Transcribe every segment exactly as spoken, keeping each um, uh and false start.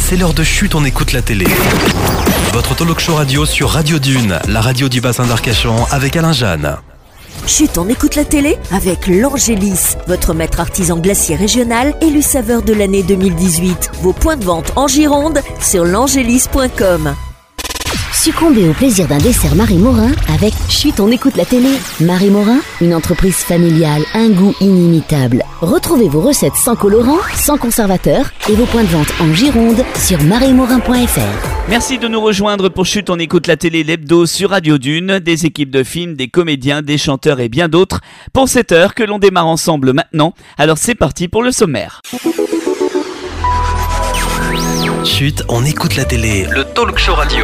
c'est l'heure de Chut, on écoute la télé. Votre talk show radio sur Radio Dune, la radio du bassin d'Arcachon avec Alain Jeanne. Chut, on écoute la télé avec l'Angélis, votre maître artisan glacier régional élu saveur de l'année deux mille dix-huit. Vos points de vente en Gironde sur l'angélis point com. Succombez au plaisir d'un dessert Marie Morin avec Chut, on écoute la télé. Marie Morin, une entreprise familiale, un goût inimitable. Retrouvez vos recettes sans colorant, sans conservateur et vos points de vente en Gironde sur marie morin point f r. Merci de nous rejoindre pour Chut, on écoute la télé, l'hebdo sur Radio Dune, des équipes de films, des comédiens, des chanteurs et bien d'autres pour cette heure que l'on démarre ensemble maintenant. Alors c'est parti pour le sommaire. Chut, on écoute la télé, le talk show radio.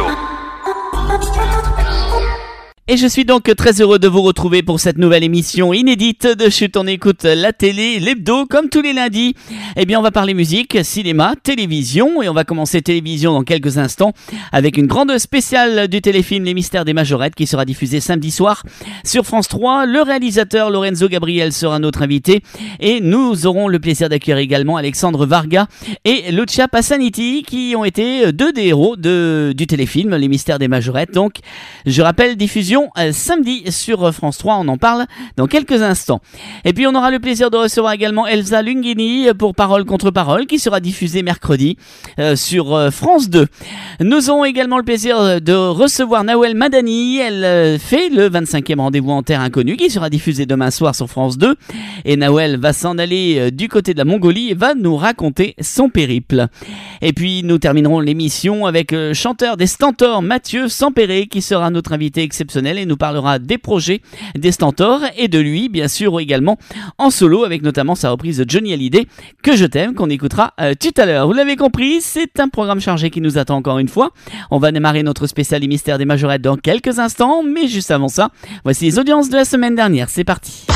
Et je suis donc très heureux de vous retrouver pour cette nouvelle émission inédite de Chut, on écoute la télé, l'hebdo, comme tous les lundis. Eh bien, on va parler musique, cinéma, télévision, et on va commencer télévision dans quelques instants avec une grande spéciale du téléfilm Les Mystères des Majorettes qui sera diffusée samedi soir sur France trois. Le réalisateur Lorenzo Gabriel sera notre invité et nous aurons le plaisir d'accueillir également Alexandre Varga et Lucia Passaniti qui ont été deux des héros de, du téléfilm Les Mystères des Majorettes. Donc, je rappelle, diffusion Euh, samedi sur France trois, on en parle dans quelques instants. Et puis on aura le plaisir de recevoir également Elsa Lunghini pour Parole contre Parole qui sera diffusée mercredi euh, sur euh, France deux. Nous aurons également le plaisir de recevoir Nawel Madani. Elle euh, fait le vingt-cinquième rendez-vous en terre inconnue qui sera diffusé demain soir sur France deux. Et Nawel va s'en aller euh, du côté de la Mongolie et va nous raconter son périple. Et puis nous terminerons l'émission avec le chanteur des Stentors Mathieu Sampéré qui sera notre invité exceptionnel et nous parlera des projets des Stentors et de lui bien sûr également en solo avec notamment sa reprise de Johnny Hallyday Que je t'aime qu'on écoutera euh, tout à l'heure. Vous l'avez compris, c'est un programme chargé qui nous attend encore une fois. On va démarrer notre spécial Les Mystères des Majorettes dans quelques instants, mais juste avant ça, voici les audiences de la semaine dernière. C'est parti.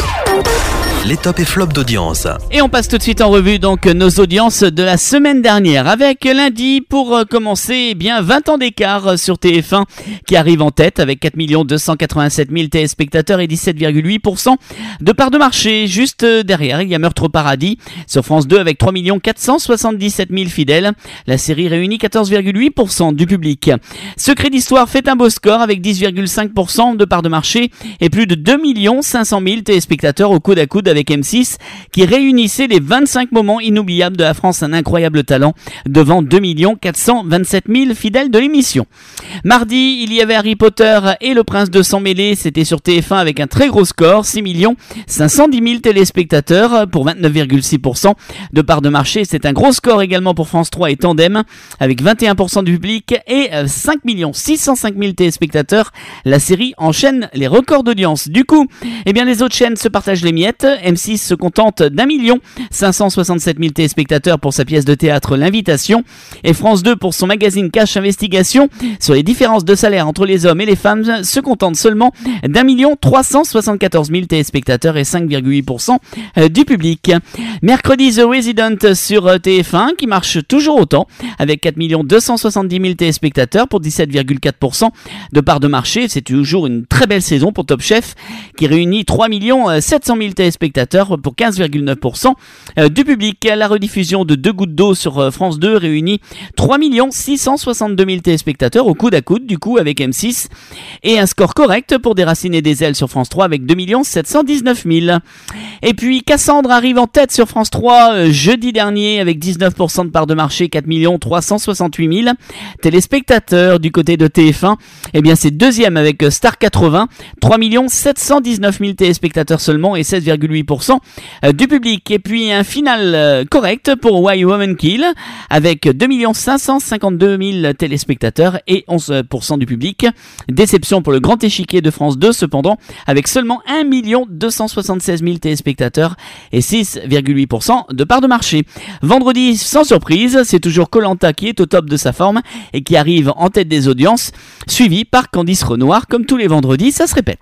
Les tops et flops d'audience. Et on passe tout de suite en revue donc nos audiences de la semaine dernière avec lundi pour commencer, eh bien vingt ans d'écart sur T F un qui arrive en tête avec quatre millions deux cent quatre-vingt-sept mille téléspectateurs et dix-sept virgule huit pour cent de part de marché. Juste derrière, il y a Meurtre au paradis sur France deux avec trois millions quatre cent soixante-dix-sept mille fidèles. La série réunit quatorze virgule huit pour cent du public. Secret d'Histoire fait un beau score avec dix virgule cinq pour cent de part de marché et plus de deux millions cinq cent mille téléspectateurs au coude à coude avec M six qui réunissait les vingt-cinq moments inoubliables de la France, un incroyable talent devant deux millions quatre cent vingt-sept mille fidèles de l'émission. Mardi, il y avait Harry Potter et le Prince de Sang Mêlé, c'était sur T F un avec un très gros score, six millions cinq cent dix mille téléspectateurs pour vingt-neuf virgule six pour cent de part de marché. C'est un gros score également pour France trois et Tandem avec vingt et un pour cent du public et cinq millions six cent cinq mille téléspectateurs. La série enchaîne les records d'audience. Du coup, eh bien les autres chaînes se partagent les miettes. M six se contente d'un million cinq cent soixante-sept mille téléspectateurs pour sa pièce de théâtre L'Invitation et France deux pour son magazine Cash Investigation sur les différences de salaire entre les hommes et les femmes se contente seulement d'un million trois cent soixante-quatorze mille téléspectateurs et cinq virgule huit pour cent du public. Mercredi, The Resident sur T F un qui marche toujours autant avec quatre millions deux cent soixante-dix mille téléspectateurs pour dix-sept virgule quatre pour cent de part de marché. C'est toujours une très belle saison pour Top Chef qui réunit trois millions sept cent mille téléspectateurs pour quinze virgule neuf pour cent du public. La rediffusion de Deux gouttes d'eau sur France deux réunit trois millions six cent soixante-deux mille téléspectateurs au coude à coude du coup avec M six et un score correct pour Déraciné des ailes sur France trois avec deux millions sept cent dix-neuf mille. Et puis Cassandre arrive en tête sur France trois euh, jeudi dernier avec dix-neuf pour cent de part de marché, quatre millions trois cent soixante-huit mille téléspectateurs. Du côté de T F un, eh bien c'est deuxième avec Star quatre-vingts, trois millions sept cent dix-neuf mille téléspectateurs seulement et seize virgule huit pour cent du public. Et puis un final correct pour Why Women Kill avec deux millions cinq cent cinquante-deux mille téléspectateurs et onze pour cent du public. Déception pour le Grand Échiquier de France deux cependant avec seulement un million deux cent soixante-seize mille téléspectateurs et six virgule huit pour cent de part de marché. Vendredi, sans surprise, c'est toujours Koh-Lanta qui est au top de sa forme et qui arrive en tête des audiences, suivi par Candice Renoir. Comme tous les vendredis, ça se répète.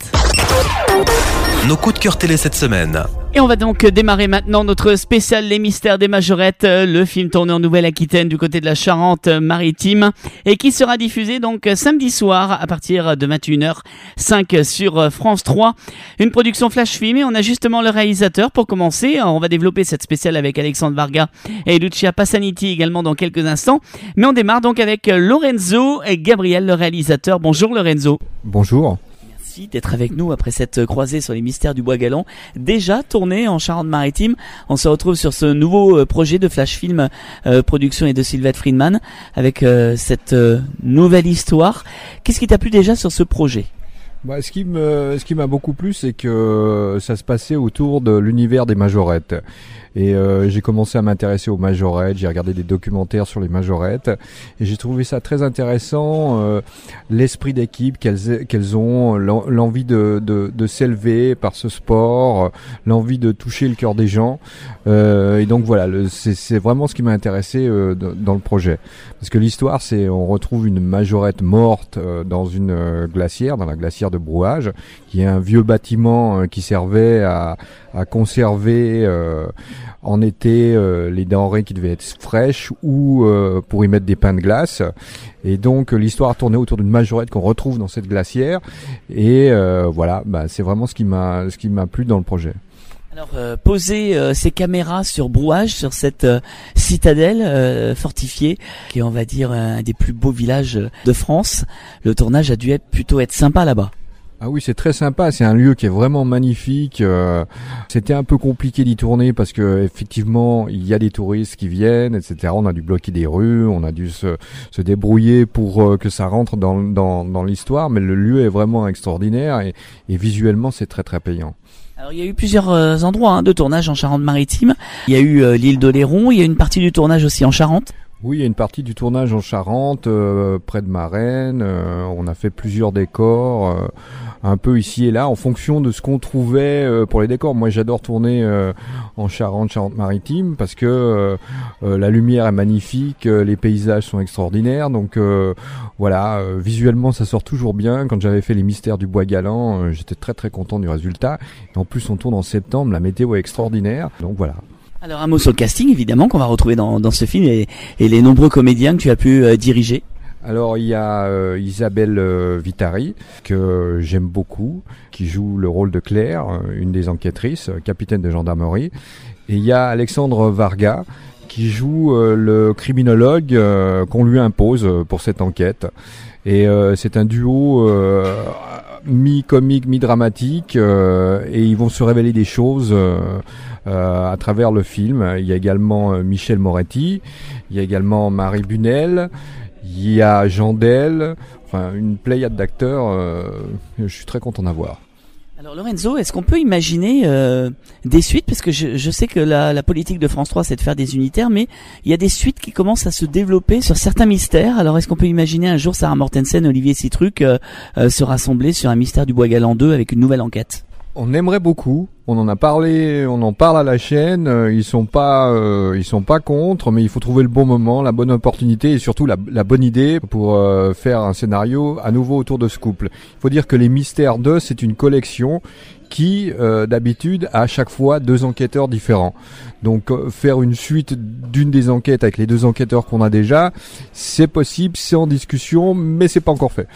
Nos coups de cœur télé cette semaine. Et on va donc démarrer maintenant notre spécial Les Mystères des Majorettes, le film tourné en Nouvelle-Aquitaine du côté de la Charente-Maritime et qui sera diffusé donc samedi soir à partir de vingt et une heures cinq sur France trois. Une production Flash Film et on a justement le réalisateur pour commencer. On va développer cette spéciale avec Alexandre Varga et Lucia Passaniti également dans quelques instants. Mais on démarre donc avec Lorenzo et Gabriel, le réalisateur. Bonjour Lorenzo. Bonjour. D'être avec nous après cette croisée sur les mystères du Bois Galant, déjà tournée en Charente-Maritime. On se retrouve sur ce nouveau projet de Flash Film euh, production et de Sylvette Friedman avec euh, cette euh, nouvelle histoire. Qu'est-ce qui t'a plu déjà sur ce projet ? Bah, ce qui me, ce qui m'a beaucoup plu, c'est que ça se passait autour de l'univers des majorettes. Et euh, j'ai commencé à m'intéresser aux majorettes, j'ai regardé des documentaires sur les majorettes et j'ai trouvé ça très intéressant, euh, l'esprit d'équipe qu'elles, qu'elles ont, l'envie de, de, de s'élever par ce sport, l'envie de toucher le cœur des gens. Euh, et donc voilà, le, c'est, c'est vraiment ce qui m'a intéressé euh, dans le projet. Parce que l'histoire, c'est on retrouve une majorette morte euh, dans une euh, glacière, dans la glacière de Brouage, qui est un vieux bâtiment euh, qui servait à, à conserver euh, en été euh, les denrées qui devaient être fraîches ou euh, pour y mettre des pains de glace. Et donc euh, l'histoire tournait autour d'une majorette qu'on retrouve dans cette glacière. Et euh, voilà, bah, c'est vraiment ce qui m'a ce qui m'a plu dans le projet. Alors euh, poser euh, ces caméras sur Brouage, sur cette euh, citadelle euh, fortifiée, qui est on va dire un des plus beaux villages de France, le tournage a dû être plutôt être sympa là-bas. Ah oui, c'est très sympa, c'est un lieu qui est vraiment magnifique. Euh, c'était un peu compliqué d'y tourner parce que effectivement, il y a des touristes qui viennent, et cetera. On a dû bloquer des rues, on a dû se, se débrouiller pour euh, que ça rentre dans, dans, dans l'histoire, mais le lieu est vraiment extraordinaire et, et visuellement, c'est très très payant. Alors il y a eu plusieurs euh, endroits hein, de tournage en Charente-Maritime. Il y a eu euh, l'île d'Oléron, il y a une partie du tournage aussi en Charente. Oui, il y a une partie du tournage en Charente, euh, près de Marennes. Euh, on a fait plusieurs décors, euh, un peu ici et là, en fonction de ce qu'on trouvait euh, pour les décors. Moi, j'adore tourner euh, en Charente, Charente-Maritime, parce que euh, euh, la lumière est magnifique, euh, les paysages sont extraordinaires. Donc euh, voilà, euh, visuellement, ça sort toujours bien. Quand j'avais fait les Mystères du Bois Galant, euh, j'étais très très content du résultat. Et en plus, on tourne en septembre, la météo est extraordinaire. Donc voilà. Alors un mot sur le casting évidemment qu'on va retrouver dans, dans ce film et, et les nombreux comédiens que tu as pu euh, diriger. Alors il y a euh, Isabelle euh, Vitari que j'aime beaucoup, qui joue le rôle de Claire, euh, une des enquêtrices, euh, capitaine de gendarmerie. Et il y a Alexandre Varga qui joue euh, le criminologue euh, qu'on lui impose euh, pour cette enquête. Et euh, c'est un duo euh, mi-comique, mi-dramatique euh, et ils vont se révéler des choses euh, euh, à travers le film. Il y a également euh, Michel Moretti, il y a également Marie Bunel, il y a Jean Del, enfin une pléiade d'acteurs, euh, je suis très content d'avoir. Alors Lorenzo, est-ce qu'on peut imaginer euh, des suites, parce que je, je sais que la, la politique de France trois c'est de faire des unitaires, mais il y a des suites qui commencent à se développer sur certains mystères. Alors est-ce qu'on peut imaginer un jour Sarah Mortensen, Olivier Citruc euh, euh, se rassembler sur un Mystère du Bois Galant deux avec une nouvelle enquête? On aimerait beaucoup. On en a parlé, on en parle à la chaîne. Euh, ils sont pas, euh, ils sont pas contre, mais il faut trouver le bon moment, la bonne opportunité et surtout la, la bonne idée pour euh, faire un scénario à nouveau autour de ce couple. Il faut dire que les Mystères deux, c'est une collection qui, euh, d'habitude, a à chaque fois deux enquêteurs différents. Donc, euh, faire une suite d'une des enquêtes avec les deux enquêteurs qu'on a déjà, c'est possible, c'est en discussion, mais c'est pas encore fait.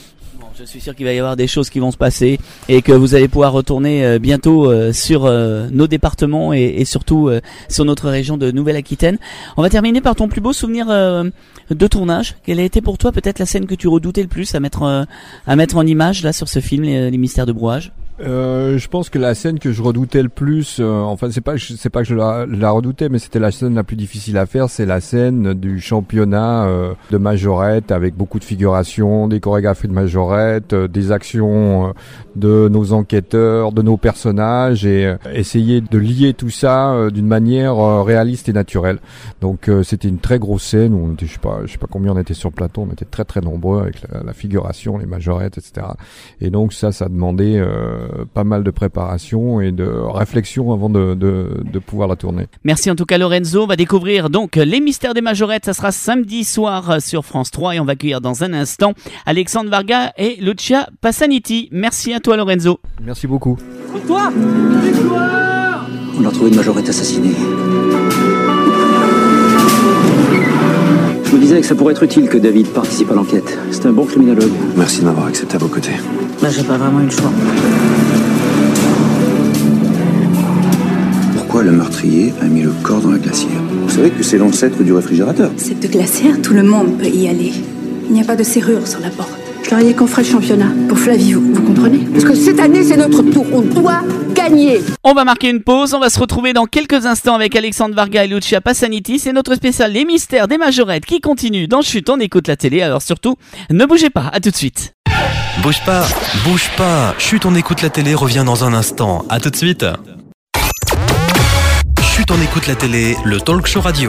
Je suis sûr qu'il va y avoir des choses qui vont se passer et que vous allez pouvoir retourner euh, bientôt euh, sur euh, nos départements et, et surtout euh, sur notre région de Nouvelle-Aquitaine. On va terminer par ton plus beau souvenir euh, de tournage. Quelle a été pour toi peut-être la scène que tu redoutais le plus à mettre euh, à mettre en image là sur ce film, les, les Mystères de Brouage? Euh, je pense que la scène que je redoutais le plus, euh, enfin c'est pas c'est pas que je la, je la redoutais, mais c'était la scène la plus difficile à faire, c'est la scène du championnat euh, de majorette avec beaucoup de figurations, des chorégraphies de majorette, euh, des actions euh, de nos enquêteurs, de nos personnages et euh, essayer de lier tout ça euh, d'une manière euh, réaliste et naturelle. Donc euh, c'était une très grosse scène où on était, je sais pas, je sais pas combien on était sur le plateau, on était très très nombreux avec la, la figuration, les majorettes, et cetera. Et donc ça, ça demandait euh, pas mal de préparation et de réflexion avant de, de, de pouvoir la tourner. Merci en tout cas Lorenzo. On va découvrir donc Les Mystères des Majorettes. Ça sera samedi soir sur France trois et on va accueillir dans un instant Alexandre Varga et Lucia Passaniti. Merci à toi Lorenzo. Merci beaucoup. Toi, on a retrouvé une majorette assassinée. Je me disais que ça pourrait être utile que David participe à l'enquête. C'est un bon criminologue. Merci de m'avoir accepté à vos côtés. Là, j'ai pas vraiment eu le choix. Pourquoi le meurtrier a mis le corps dans la glacière? Vous savez que c'est l'ancêtre du réfrigérateur. Cette glacière, tout le monde peut y aller. Il n'y a pas de serrure sur la porte. Je leur ai dit qu'on ferait le championnat. Pour Flavie, vous, vous comprenez? Parce que cette année, c'est notre tour. On doit gagner. On va marquer une pause. On va se retrouver dans quelques instants avec Alexandre Varga et Lucia Passaniti. C'est notre spécial Les Mystères des Majorettes qui continue dans Chut, on écoute la télé. Alors surtout, ne bougez pas. À tout de suite. Bouge pas, bouge pas. Chut, on écoute la télé revient dans un instant. À tout de suite. Chut, on écoute la télé, le talk show radio.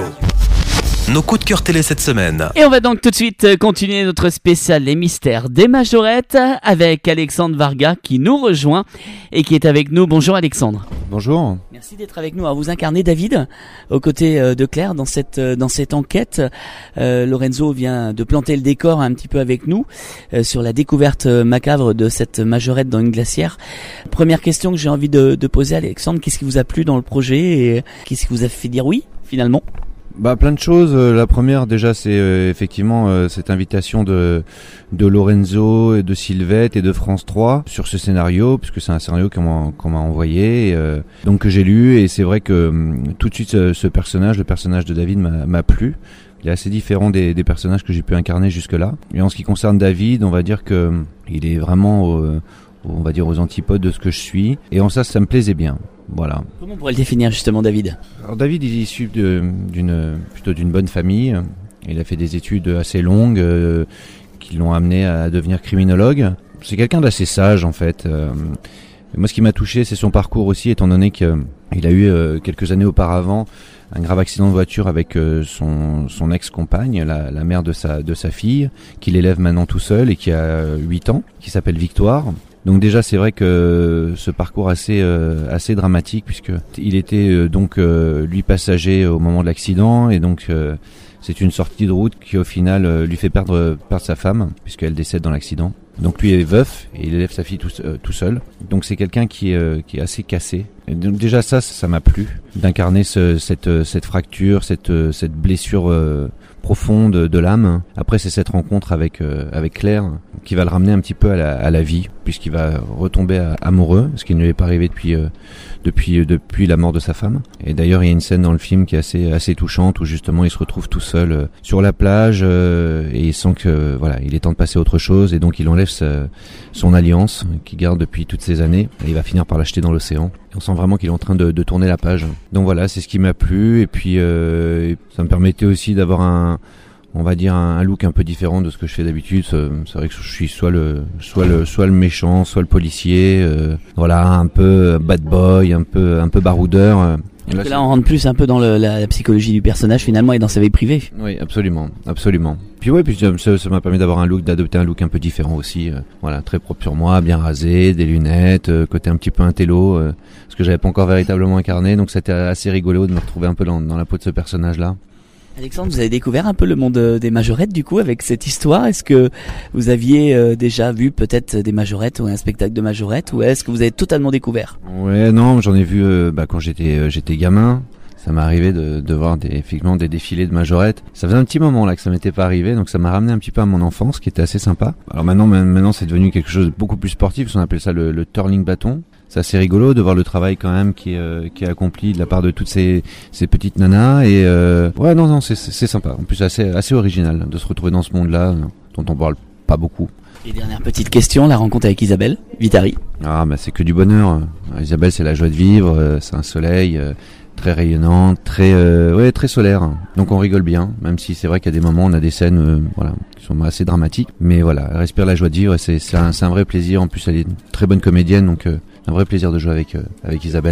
Nos coups de cœur télé cette semaine. Et on va donc tout de suite continuer notre spécial Les Mystères des Majorettes avec Alexandre Varga qui nous rejoint et qui est avec nous. Bonjour Alexandre. Bonjour. Merci d'être avec nous. Alors, vous incarnez David aux côtés de Claire dans cette dans cette enquête. Euh, Lorenzo vient de planter le décor un petit peu avec nous euh, sur la découverte macabre de cette majorette dans une glacière. Première question que j'ai envie de, de poser à Alexandre, qu'est-ce qui vous a plu dans le projet et qu'est-ce qui vous a fait dire oui finalement? Bah plein de choses. La première déjà c'est euh, effectivement euh, cette invitation de de Lorenzo et de Sylvette et de France trois sur ce scénario, puisque c'est un scénario qu'on m'a, qu'on m'a envoyé et, euh, donc que j'ai lu, et c'est vrai que euh, tout de suite ce, ce personnage, le personnage de David m'a, m'a plu. Il est assez différent des, des personnages que j'ai pu incarner jusque-là. Et en ce qui concerne David, on va dire que euh, il est vraiment euh, on va dire aux antipodes de ce que je suis, et en ça ça me plaisait bien. Voilà. Comment on pourrait le définir justement, David? Alors David, il est issu de, d'une plutôt d'une bonne famille. Il a fait des études assez longues euh, qui l'ont amené à devenir criminologue. C'est quelqu'un d'assez sage en fait. Euh, moi, ce qui m'a touché, c'est son parcours aussi, étant donné qu'il a eu euh, quelques années auparavant un grave accident de voiture avec euh, son, son ex-compagne, la, la mère de sa, de sa fille, qu'il élève maintenant tout seul et qui a huit ans, qui s'appelle Victoire. Donc déjà c'est vrai que ce parcours assez euh, assez dramatique, puisque il était euh, donc euh, lui passager au moment de l'accident, et donc euh, c'est une sortie de route qui au final euh, lui fait perdre perdre sa femme, puisqu'elle décède dans l'accident. Donc lui est veuf et il élève sa fille tout, euh, tout seul. Donc c'est quelqu'un qui est euh, qui est assez cassé. Et donc déjà ça ça m'a plu d'incarner ce, cette cette fracture, cette cette blessure euh, profonde de l'âme. Après c'est cette rencontre avec euh, avec Claire qui va le ramener un petit peu à la, à la vie, puisqu'il va retomber à, amoureux, ce qui ne lui est pas arrivé depuis euh, depuis euh, depuis la mort de sa femme. Et d'ailleurs il y a une scène dans le film qui est assez assez touchante où justement il se retrouve tout seul euh, sur la plage euh, et il sent que euh, voilà il est temps de passer à autre chose, et donc il enlève sa, son alliance qu'il garde depuis toutes ces années et il va finir par l'acheter dans l'océan. Et on sent vraiment qu'il est en train de, de tourner la page. Donc voilà, c'est ce qui m'a plu, et puis euh, ça me permettait aussi d'avoir un on va dire un look un peu différent de ce que je fais d'habitude. C'est vrai que je suis soit le soit le soit le méchant, soit le policier, euh, voilà, un peu bad boy, un peu un peu baroudeur. Et là, là on rentre plus un peu dans le, la, la psychologie du personnage finalement et dans sa vie privée. Oui, absolument, absolument. Puis ouais, puis ça, ça m'a permis d'avoir un look, d'adopter un look un peu différent aussi. Euh, voilà, très propre sur moi, bien rasé, des lunettes, euh, côté un petit peu intello, euh, ce que j'avais pas encore véritablement incarné. Donc c'était assez rigolo de me retrouver un peu dans, dans la peau de ce personnage-là. Alexandre, vous avez découvert un peu le monde des majorettes du coup avec cette histoire. Est-ce que vous aviez euh, déjà vu peut-être des majorettes ou un spectacle de majorettes, ou est-ce que vous avez totalement découvert? Ouais, non, j'en ai vu euh, bah, quand j'étais euh, j'étais gamin. Ça m'est arrivé de, de voir des, effectivement des défilés de majorettes. Ça faisait un petit moment là que ça m'était pas arrivé, donc ça m'a ramené un petit peu à mon enfance, qui était assez sympa. Alors maintenant, maintenant c'est devenu quelque chose de beaucoup plus sportif. On appelle ça le, le twirling bâton. C'est assez rigolo de voir le travail quand même qui est, euh, qui est accompli de la part de toutes ces, ces petites nanas. Et euh, ouais, non, non, c'est, c'est sympa. En plus, assez, assez original de se retrouver dans ce monde-là, euh, dont on parle pas beaucoup. Et dernière petite question, la rencontre avec Isabelle Vitari. Ah, bah c'est que du bonheur. Isabelle, c'est la joie de vivre, euh, c'est un soleil euh, très rayonnant, très, euh, ouais, très solaire. Donc on rigole bien, même si c'est vrai qu'il y a des moments, on a des scènes, euh, voilà, qui sont assez dramatiques. Mais voilà, elle respire la joie de vivre, et c'est, c'est un, c'est un vrai plaisir. En plus, elle est une très bonne comédienne, donc. Euh, un vrai plaisir de jouer avec euh, avec Isabelle.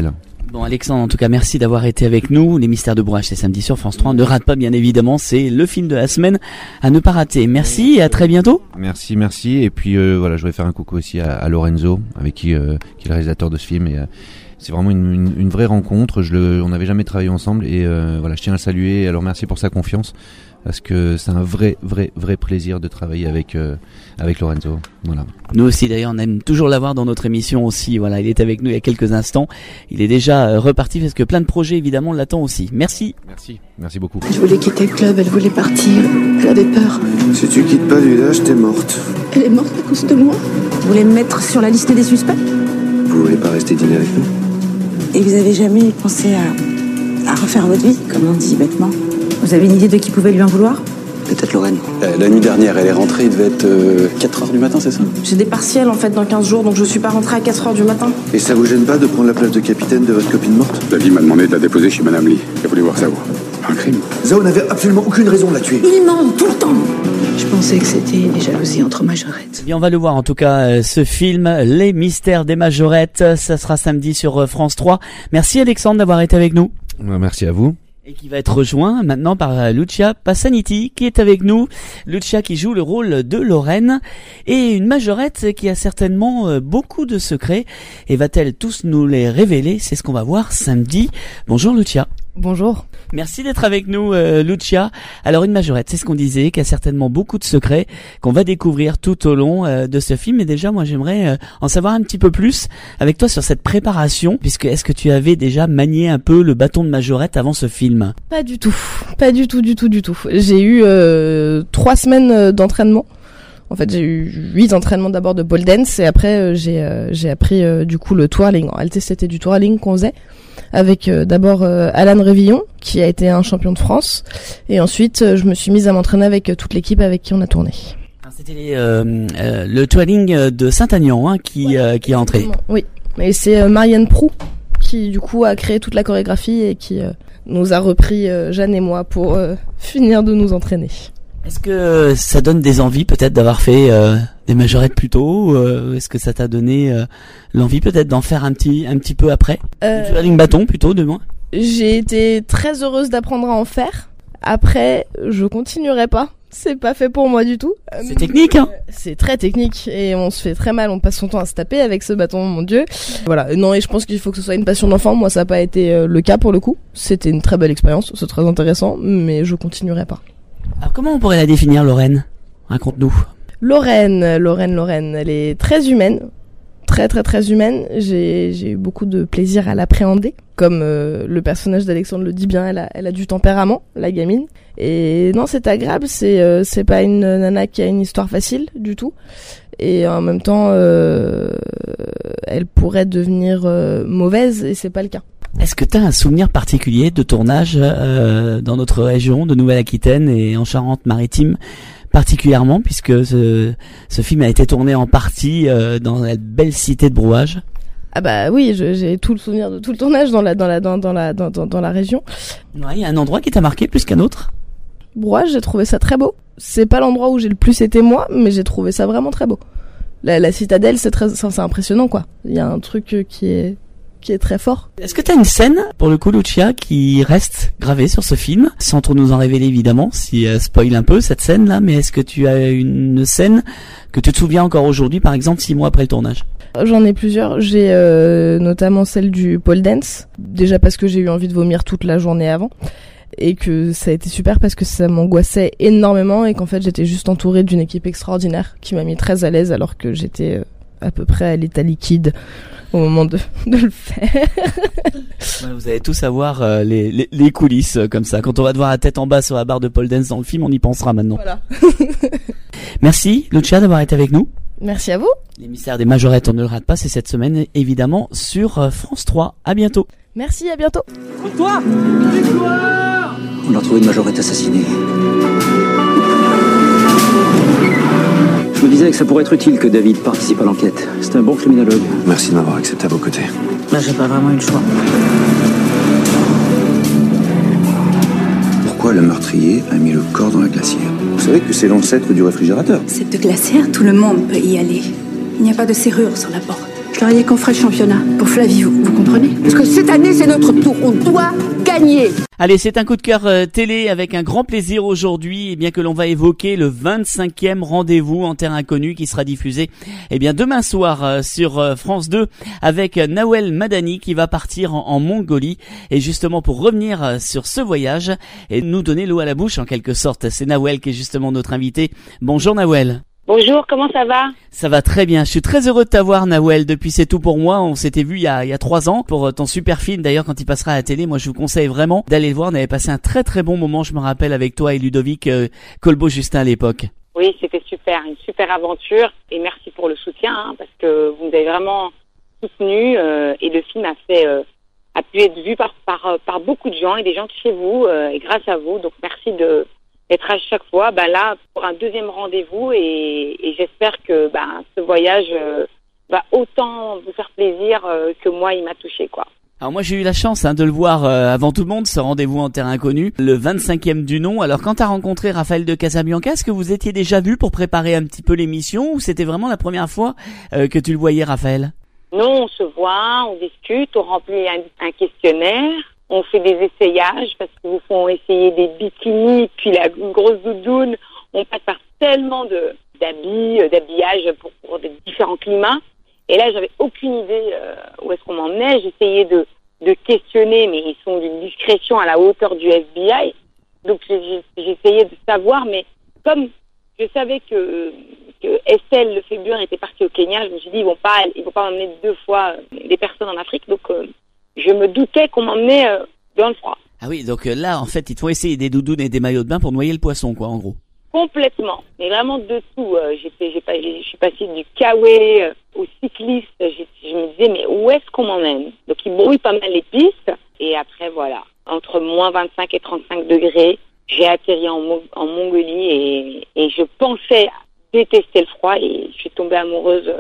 Bon Alexandre, en tout cas merci d'avoir été avec nous. Les Mystères de Brouage, c'est samedi sur France trois. Ne rate pas bien évidemment, c'est le film de la semaine à ne pas rater. Merci et à très bientôt. Merci, merci. Et puis euh, voilà, je voudrais faire un coucou aussi à, à Lorenzo, avec qui, euh, qui est le réalisateur de ce film. Et, euh, c'est vraiment une, une, une vraie rencontre. Je le, on n'avait jamais travaillé ensemble et euh, voilà, je tiens à le saluer et à le remercier pour sa confiance. Parce que c'est un vrai, vrai, vrai plaisir de travailler avec euh, avec Lorenzo. Voilà. Nous aussi d'ailleurs, on aime toujours l'avoir dans notre émission aussi. Voilà, il est avec nous il y a quelques instants. Il est déjà euh, reparti parce que plein de projets évidemment l'attend aussi. Merci. Merci, merci beaucoup. Je voulais quitter le club, elle voulait partir. Elle avait peur. Si tu quittes pas le village, t'es morte. Elle est morte à cause de moi. Vous voulez me mettre sur la liste des suspects? Vous voulez pas rester dîner avec nous? Et vous avez jamais pensé à, à refaire votre vie, comme on dit bêtement? Vous avez une idée de qui pouvait lui en vouloir? Peut-être Lorraine. Euh, la nuit dernière, elle est rentrée, il devait être euh, quatre heures du matin, c'est ça? J'ai des partiels en fait dans quinze jours, donc je suis pas rentrée à quatre heures du matin. Et ça vous gêne pas de prendre la place de capitaine de votre copine morte? David m'a demandé de la déposer chez Madame Lee. Elle voulait voir Zao. Un crime. Zao n'avait absolument aucune raison de la tuer. Il ment tout le temps. Je pensais que c'était des jalousies entre majorettes. Eh bien, on va le voir en tout cas, euh, ce film, Les Mystères des Majorettes. Ça sera samedi sur euh, France trois. Merci Alexandre d'avoir été avec nous. Merci à vous. Et qui va être rejoint maintenant par Lucia Passaniti qui est avec nous. Lucia qui joue le rôle de Lorraine et une majorette qui a certainement beaucoup de secrets. Et va-t-elle tous nous les révéler? C'est ce qu'on va voir samedi. Bonjour Lucia. Bonjour. Merci d'être avec nous euh, Lucia. Alors une majorette, c'est ce qu'on disait, qui a certainement beaucoup de secrets qu'on va découvrir tout au long euh, de ce film. Et déjà moi j'aimerais euh, en savoir un petit peu plus avec toi sur cette préparation, puisque est-ce que tu avais déjà manié un peu le bâton de majorette avant ce film? Pas du tout, pas du tout, du tout, du tout. J'ai eu euh, trois semaines d'entraînement. En fait, j'ai eu huit entraînements d'abord de pole dance et après euh, j'ai euh, j'ai appris euh, du coup le twirling. En réalité, c'était du twirling qu'on faisait avec euh, d'abord euh, Alan Révillon qui a été un champion de France et ensuite euh, je me suis mise à m'entraîner avec euh, toute l'équipe avec qui on a tourné. C'était les, euh, euh, le twirling de Saint-Agnan hein, qui ouais, euh, qui est entré. Oui, et c'est euh, Marianne Proux qui du coup a créé toute la chorégraphie et qui euh, nous a repris euh, Jeanne et moi pour euh, finir de nous entraîner. Est-ce que ça donne des envies peut-être d'avoir fait euh, des majorettes plus tôt euh, Est-ce que ça t'a donné euh, l'envie peut-être d'en faire un petit un petit peu après euh, Du twirling bâton plutôt de moi. J'ai été très heureuse d'apprendre à en faire. Après, je continuerai pas. C'est pas fait pour moi du tout. C'est technique hein. C'est très technique et on se fait très mal, on passe son temps à se taper avec ce bâton, mon dieu. Voilà, non et je pense qu'il faut que ce soit une passion d'enfant. Moi ça n'a pas été euh, le cas pour le coup. C'était une très belle expérience, c'est très intéressant, mais je continuerai pas. Alors comment on pourrait la définir Lorraine? Raconte-nous. Lorraine, Lorraine, Lorraine, elle est très humaine, très très très humaine. J'ai j'ai eu beaucoup de plaisir à l'appréhender, comme euh, le personnage d'Alexandre le dit bien, elle a elle a du tempérament, la gamine. Et non, c'est agréable, c'est euh, c'est pas une nana qui a une histoire facile du tout. Et en même temps, euh, elle pourrait devenir euh, mauvaise et c'est pas le cas. Est-ce que tu as un souvenir particulier de tournage euh, dans notre région de Nouvelle-Aquitaine et en Charente-Maritime particulièrement, puisque ce, ce film a été tourné en partie euh, dans la belle cité de Brouage? Ah bah oui, je, j'ai tout le souvenir de tout le tournage dans la dans la dans, dans la dans, dans, dans la région. Ouais, il y a un endroit qui t'a marqué plus qu'un autre? Brouage, j'ai trouvé ça très beau. C'est pas l'endroit où j'ai le plus été moi, mais j'ai trouvé ça vraiment très beau. La, la citadelle, c'est très, c'est impressionnant quoi. Il y a un truc qui est qui est très fort. Est-ce que t'as une scène, pour le coup Lucia, qui reste gravée sur ce film, sans trop nous en révéler évidemment, si euh, spoil un peu cette scène-là, mais est-ce que tu as une scène que tu te souviens encore aujourd'hui, par exemple six mois après le tournage? J'en ai plusieurs, j'ai euh, notamment celle du pole dance, déjà parce que j'ai eu envie de vomir toute la journée avant, et que ça a été super parce que ça m'angoissait énormément et qu'en fait j'étais juste entourée d'une équipe extraordinaire qui m'a mis très à l'aise alors que j'étais euh, à peu près à l'état liquide au moment de, de le faire. Vous allez tous avoir euh, les, les, les coulisses euh, comme ça. Quand on va te voir la tête en bas sur la barre de pole dance dans le film, on y pensera maintenant. Voilà. Merci Lucia d'avoir été avec nous. Merci à vous. Les Mystères des Majorettes, on ne le rate pas, c'est cette semaine évidemment sur euh, France trois. À bientôt. Merci, à bientôt. Toi, on a retrouvé une majorette assassinée. Je me disais que ça pourrait être utile que David participe à l'enquête. C'est un bon criminologue. Merci de m'avoir accepté à vos côtés. Là, j'ai pas vraiment eu le choix. Pourquoi le meurtrier a mis le corps dans la glacière? Vous savez que c'est l'ancêtre du réfrigérateur. Cette glacière, tout le monde peut y aller. Il n'y a pas de serrure sur la porte. Je leur ai dit qu'on ferait le championnat pour Flavie, vous, vous comprenez? Parce que cette année, c'est notre tour. On doit gagner. Allez, c'est un coup de cœur euh, télé avec un grand plaisir aujourd'hui, et bien que l'on va évoquer le vingt-cinquième rendez-vous en terre inconnue qui sera diffusé eh bien demain soir euh, sur euh, France deux avec euh, Nawel Madani qui va partir en, en Mongolie, et justement pour revenir euh, sur ce voyage et nous donner l'eau à la bouche en quelque sorte, c'est Nawel qui est justement notre invité. Bonjour Nawel. Bonjour, comment ça va? Ça va très bien, je suis très heureux de t'avoir Nawel. Depuis C'est tout pour moi, on s'était vu il y a, il y a trois ans pour ton super film. D'ailleurs quand il passera à la télé, moi je vous conseille vraiment d'aller le voir. On avait passé un très très bon moment, je me rappelle, avec toi et Ludovic euh, Colbeau-Justin à l'époque. Oui, c'était super, une super aventure, et merci pour le soutien, hein, parce que vous nous avez vraiment soutenu, euh, et le film a fait euh, a pu être vu par, par, par beaucoup de gens, et des gens de chez vous, euh, et grâce à vous, donc merci de être à chaque fois ben là pour un deuxième rendez-vous, et, et j'espère que ben ce voyage euh, va autant vous faire plaisir euh, que moi il m'a touché quoi. Alors moi j'ai eu la chance hein, de le voir euh, avant tout le monde, ce rendez-vous en terre inconnue, le vingt-cinquième du nom. Alors quand t'as rencontré Raphaël de Casabianca, est-ce que vous étiez déjà vu pour préparer un petit peu l'émission, ou c'était vraiment la première fois euh, que tu le voyais Raphaël? Non, on se voit, on discute, on remplit un, un questionnaire. On fait des essayages parce qu'ils vous font essayer des bikinis, puis la une grosse doudoune. On passe par tellement de d'habits, d'habillage pour, pour de différents climats. Et là, j'avais aucune idée euh, où est-ce qu'on m'emmenait. J'essayais de, de questionner, mais ils sont d'une discrétion à la hauteur du F B I. Donc j'ai, j'essayais de savoir, mais comme je savais que, que Estelle Lefébure était partie au Kenya, je me suis dit ils vont pas, ils vont pas m'emmener deux fois des personnes en Afrique. Donc euh, je me doutais qu'on m'emmenait euh, dans le froid. Ah oui, donc euh, là, en fait, ils te font essayer des doudounes et des maillots de bain pour noyer le poisson, quoi, en gros. Complètement, mais vraiment de tout. Euh, j'ai fait, j'ai pas, je suis passée du kawaii euh, au cycliste. J'ai, je me disais, mais où est-ce qu'on m'emmène? Donc ils brouillent pas mal les pistes. Et après, voilà, entre moins vingt-cinq et trente-cinq degrés, j'ai atterri en, Mo- en Mongolie, et, et je pensais détester le froid, et je suis tombée amoureuse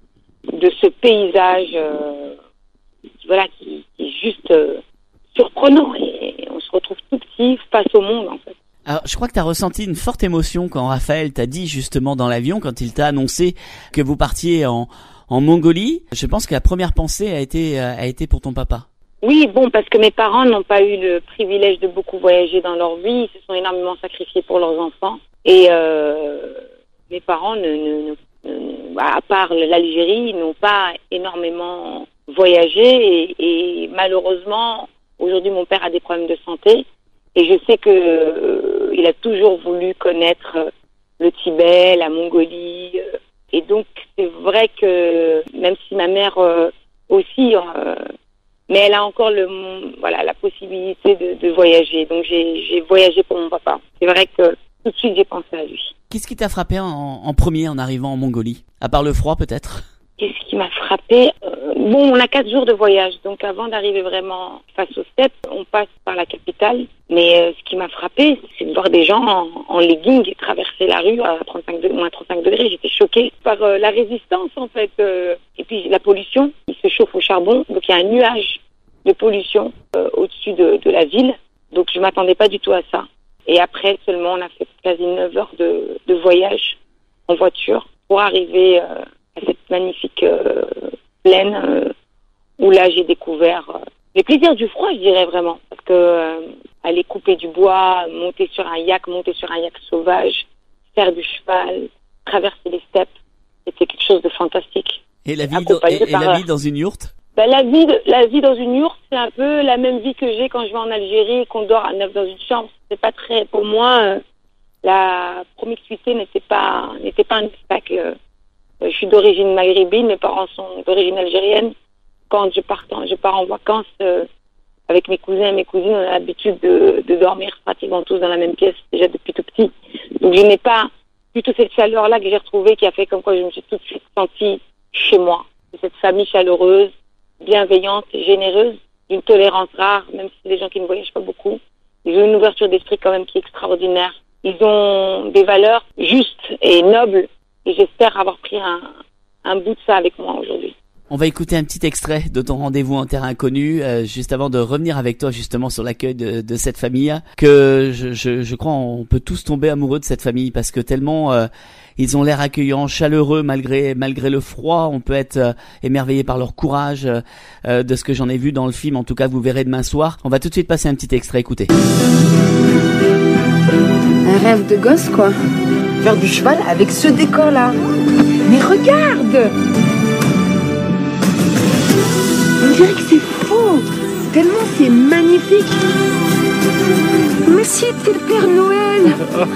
de ce paysage. Euh, Voilà, qui, qui est juste euh, surprenant, et on se retrouve tout petit face au monde en fait. Alors, je crois que tu as ressenti une forte émotion quand Raphaël t'a dit justement dans l'avion, quand il t'a annoncé que vous partiez en, en Mongolie. Je pense que la première pensée a été, a été pour ton papa. Oui, bon, parce que mes parents n'ont pas eu le privilège de beaucoup voyager dans leur vie. Ils se sont énormément sacrifiés pour leurs enfants. Et euh, mes parents, ne, ne, ne, ne, à part l'Algérie, n'ont pas énormément voyagé, et, et malheureusement aujourd'hui mon père a des problèmes de santé, et je sais que euh, il a toujours voulu connaître euh, le Tibet, la Mongolie, euh, et donc c'est vrai que même si ma mère euh, aussi euh, mais elle a encore le voilà la possibilité de, de voyager, donc j'ai, j'ai voyagé pour mon papa. C'est vrai que tout de suite j'ai pensé à lui. Qu'est-ce qui t'a frappé en, en premier en arrivant en Mongolie, à part le froid peut-être? Qu'est-ce qui m'a frappé? euh, Bon, on a quatre jours de voyage, donc avant d'arriver vraiment face aux steppes, on passe par la capitale. Mais euh, ce qui m'a frappé, c'est de voir des gens en, en leggings traverser la rue à trente-cinq de, moins trente-cinq degrés. J'étais choquée par euh, la résistance en fait. Euh, et puis la pollution, il se chauffe au charbon, donc il y a un nuage de pollution euh, au-dessus de, de la ville. Donc je m'attendais pas du tout à ça. Et après seulement, on a fait quasi neuf heures de, de voyage en voiture pour arriver euh, à cette magnifique euh, plaine euh, où là j'ai découvert euh, les plaisirs du froid, je dirais vraiment, parce que euh, aller couper du bois, monter sur un yak, monter sur un yak sauvage, faire du cheval, traverser les steppes, c'était quelque chose de fantastique. Et la vie, dans, et, et la vie dans une yourte? Ben, la vie, de, la vie dans une yourte, c'est un peu la même vie que j'ai quand je vais en Algérie et qu'on dort à neuf dans une chambre. C'est pas très, pour moi, euh, la promiscuité n'était pas, n'était pas un obstacle. Euh, je suis d'origine maghrébine, mes parents sont d'origine algérienne. Quand je pars, je pars en vacances euh, avec mes cousins et mes cousines, on a l'habitude de, de dormir pratiquement tous dans la même pièce déjà depuis tout petit. Donc je n'ai pas plutôt cette chaleur-là que j'ai retrouvée qui a fait comme quoi je me suis tout de suite sentie chez moi. Cette famille chaleureuse, bienveillante, généreuse, d'une tolérance rare, même si c'est des gens qui ne voyagent pas beaucoup. Ils ont une ouverture d'esprit quand même qui est extraordinaire. Ils ont des valeurs justes et nobles, et j'espère avoir pris un, un bout de ça avec moi aujourd'hui. On va écouter un petit extrait de ton rendez-vous en terre inconnue, euh, juste avant de revenir avec toi justement sur l'accueil de, de cette famille, que je, je, je crois on peut tous tomber amoureux de cette famille parce que tellement euh, ils ont l'air accueillants, chaleureux malgré malgré le froid. On peut être euh, émerveillé par leur courage, euh, de ce que j'en ai vu dans le film. En tout cas, vous verrez demain soir. On va tout de suite passer un petit extrait, écoutez. Un rêve de gosse, quoi. Faire du cheval avec ce décor-là. Mais regarde! On dirait que c'est faux, tellement c'est magnifique. Mais si, c'est le Père Noël.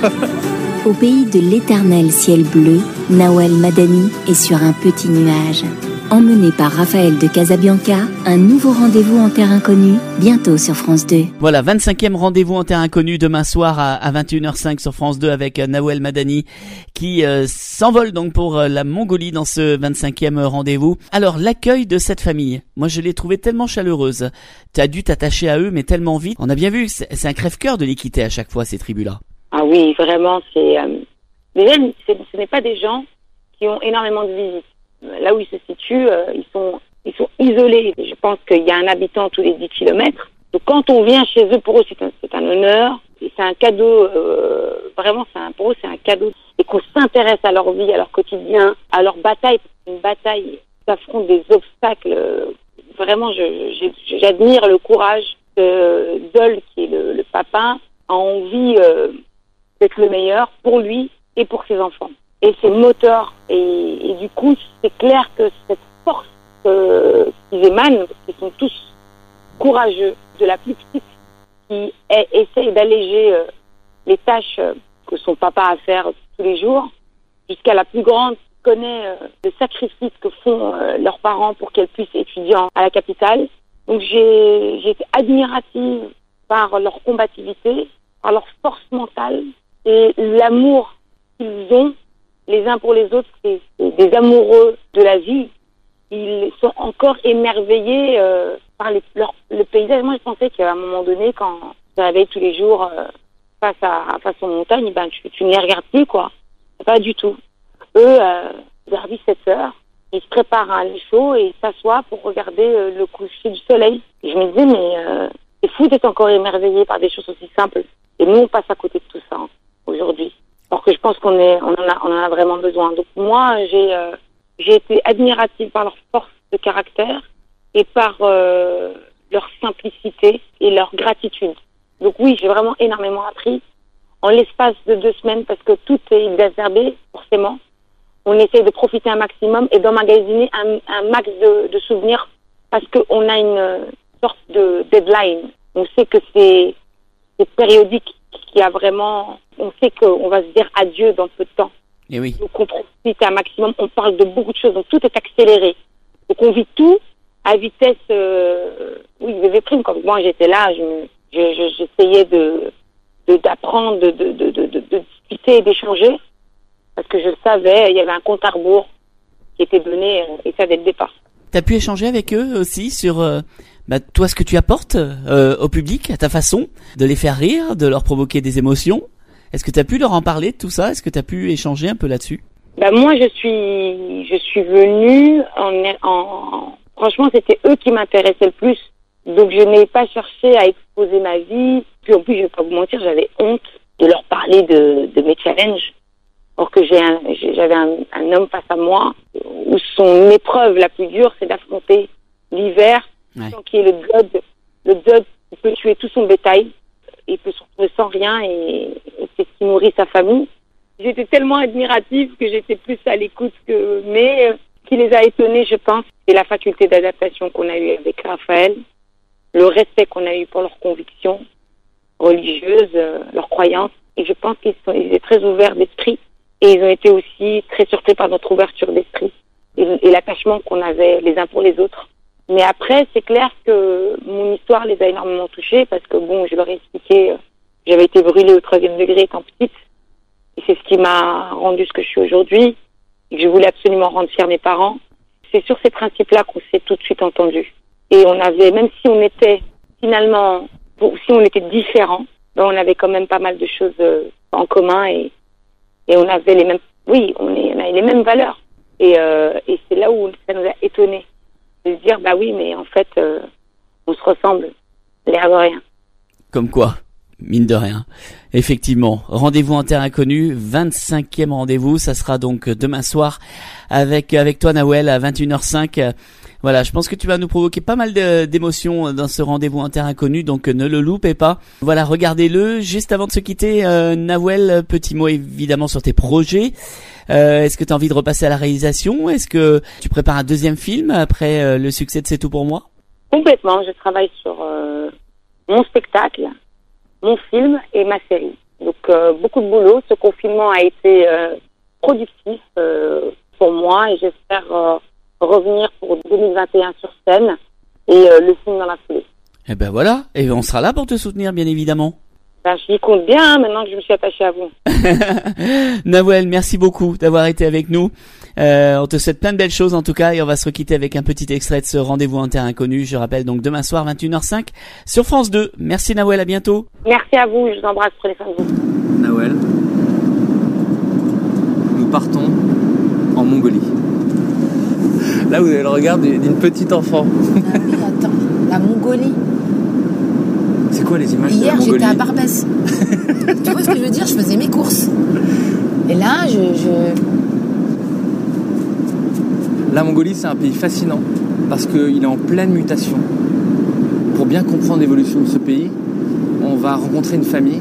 Au pays de l'éternel ciel bleu, Nawel Madani est sur un petit nuage. Emmené par Raphaël de Casabianca, un nouveau rendez-vous en terre inconnue, bientôt sur France deux. Voilà, vingt-cinquième rendez-vous en terre inconnue demain soir à, à vingt et une heures cinq sur France deux avec euh, Nawel Madani qui euh, s'envole donc pour euh, la Mongolie dans ce vingt-cinquième rendez-vous. Alors, l'accueil de cette famille, moi je l'ai trouvée tellement chaleureuse. Tu as dû t'attacher à eux, mais tellement vite. On a bien vu, c'est, c'est un crève-cœur de les quitter à chaque fois, ces tribus-là. Ah oui, vraiment, c'est... Euh... Déjà, c'est, ce n'est pas des gens qui ont énormément de visites. Là où ils se situent, euh, ils sont ils sont isolés. Je pense qu'il y a un habitant tous les dix kilomètres. Donc quand on vient chez eux, pour eux, c'est un, c'est un honneur. Et c'est un cadeau, euh, vraiment, c'est un, pour eux, c'est un cadeau. Et qu'on s'intéresse à leur vie, à leur quotidien, à leur bataille. C'est une bataille, ils affrontent des obstacles. Vraiment, je, je, j'admire le courage de Dol, qui est le, le papa, a envie euh, d'être le meilleur pour lui et pour ses enfants. Et c'est moteur. Et, et du coup, c'est clair que cette force euh, qu'ils émanent, parce qu'ils sont tous courageux, de la plus petite qui est, essaye d'alléger euh, les tâches euh, que son papa a à faire tous les jours, jusqu'à la plus grande qui connaît euh, le sacrifice que font euh, leurs parents pour qu'elle puisse étudier en, à la capitale. Donc j'ai, j'ai été admirative par leur combativité, par leur force mentale et l'amour qu'ils ont les uns pour les autres. C'est, c'est des amoureux de la vie. Ils sont encore émerveillés euh, par les, leur, le paysage. Moi, je pensais qu'à un moment donné, quand je réveille tous les jours euh, face à face aux montagnes, ben tu, tu ne les regardes plus, quoi. Pas du tout. Eux, euh, vers dix-sept heures, ils se préparent à un lit chaud et ils s'assoient pour regarder euh, le coucher du soleil. Et je me disais, mais euh, c'est fou d'être encore émerveillé par des choses aussi simples. Et nous, on passe à côté de tout ça hein, aujourd'hui. Alors que je pense qu'on est, on en a, on en a vraiment besoin. Donc moi, j'ai, euh, j'ai été admirative par leur force de caractère et par euh, leur simplicité et leur gratitude. Donc oui, j'ai vraiment énormément appris en l'espace de deux semaines parce que tout est exacerbé, forcément. On essaie de profiter un maximum et d'emmagasiner un, un max de, de souvenirs parce qu'on a une sorte de deadline. On sait que c'est, c'est périodique, qu'il y a vraiment... On sait qu'on va se dire adieu dans peu de temps. Et oui. Donc on profite un maximum, on parle de beaucoup de choses, donc tout est accéléré. Donc on vit tout à vitesse... Euh, oui, bébé prime, comme moi j'étais là, je, je, je, j'essayais de, de, d'apprendre, de, de, de, de, de discuter et d'échanger. Parce que je le savais, il y avait un compte à rebours qui était donné, et ça dès le départ. T'as pu échanger avec eux aussi sur euh, bah, toi ce que tu apportes euh, au public, à ta façon, de les faire rire, de leur provoquer des émotions. Est-ce que t'as pu leur en parler de tout ça? Est-ce que t'as pu échanger un peu là-dessus? Bah moi je suis je suis venue en, en franchement c'était eux qui m'intéressaient le plus. Donc je n'ai pas cherché à exposer ma vie. Puis en plus je vais pas vous mentir, j'avais honte de leur parler de, de mes challenges. Or que j'ai un, j'avais un, un homme face à moi où son épreuve la plus dure, c'est d'affronter l'hiver, ouais. Qui est le god, le god qui peut tuer tout son bétail, il peut se retrouver sans rien et, et c'est ce qui nourrit sa famille. J'étais tellement admirative que j'étais plus à l'écoute que, mais euh, ce qui les a étonnés, je pense, c'est la faculté d'adaptation qu'on a eue avec Raphaël, le respect qu'on a eu pour leurs convictions religieuses, euh, leurs croyances, et je pense qu'ils sont, ils étaient très ouverts d'esprit. Et ils ont été aussi très surpris par notre ouverture d'esprit et, et l'attachement qu'on avait les uns pour les autres. Mais après, c'est clair que mon histoire les a énormément touchés parce que, bon, je leur ai expliqué, euh, j'avais été brûlée au troisième degré étant petite. Et c'est ce qui m'a rendu ce que je suis aujourd'hui. Et que je voulais absolument rendre fiers mes parents. C'est sur ces principes-là qu'on s'est tout de suite entendus. Et on avait, même si on était finalement, si on était différents, ben on avait quand même pas mal de choses euh, en commun et Et on avait les mêmes, oui, on, est, on avait les mêmes valeurs. Et, euh, et c'est là où ça nous a étonnés. de se dire, bah oui, mais en fait, euh, on se ressemble, l'air de rien. Comme quoi, mine de rien. Effectivement, rendez-vous en terre inconnue, vingt-cinquième rendez-vous, ça sera donc demain soir avec avec toi Nawel à vingt et une heures cinq. Voilà, je pense que tu vas nous provoquer pas mal de, d'émotions dans ce rendez-vous en terre inconnue, donc ne le loupez pas. Voilà, regardez-le. Juste avant de se quitter, euh, Nawel, petit mot évidemment sur tes projets. Euh, est-ce que tu as envie de repasser à la réalisation? Est-ce que tu prépares un deuxième film après euh, le succès de C'est tout pour moi? Complètement, je travaille sur euh, mon spectacle, mon film et ma série. Donc euh, beaucoup de boulot. Ce confinement a été euh, productif euh, pour moi et j'espère euh, revenir pour deux mille vingt et un sur scène et euh, le film dans la foulée. Eh ben voilà, et on sera là pour te soutenir bien évidemment. Ben, j'y compte bien hein, maintenant que je me suis attachée à vous. Nawel, merci beaucoup d'avoir été avec nous. Euh, on te souhaite plein de belles choses en tout cas et on va se requitter avec un petit extrait de ce rendez-vous en terre inconnue. Je rappelle donc demain soir vingt et une heures cinq sur France deux. Merci Nawel, à bientôt. Merci à vous, je vous embrasse, prenez soin de vous. Nawel, nous partons en Mongolie. Là vous avez le regard d'une petite enfant. Ah oui, attends, la Mongolie. C'est quoi les images Hier, de la Mongolie? j'étais à Barbès. Tu vois ce que je veux dire? Je faisais mes courses. Et là, je... je... La Mongolie, c'est un pays fascinant parce qu'il est en pleine mutation. Pour bien comprendre l'évolution de ce pays, on va rencontrer une famille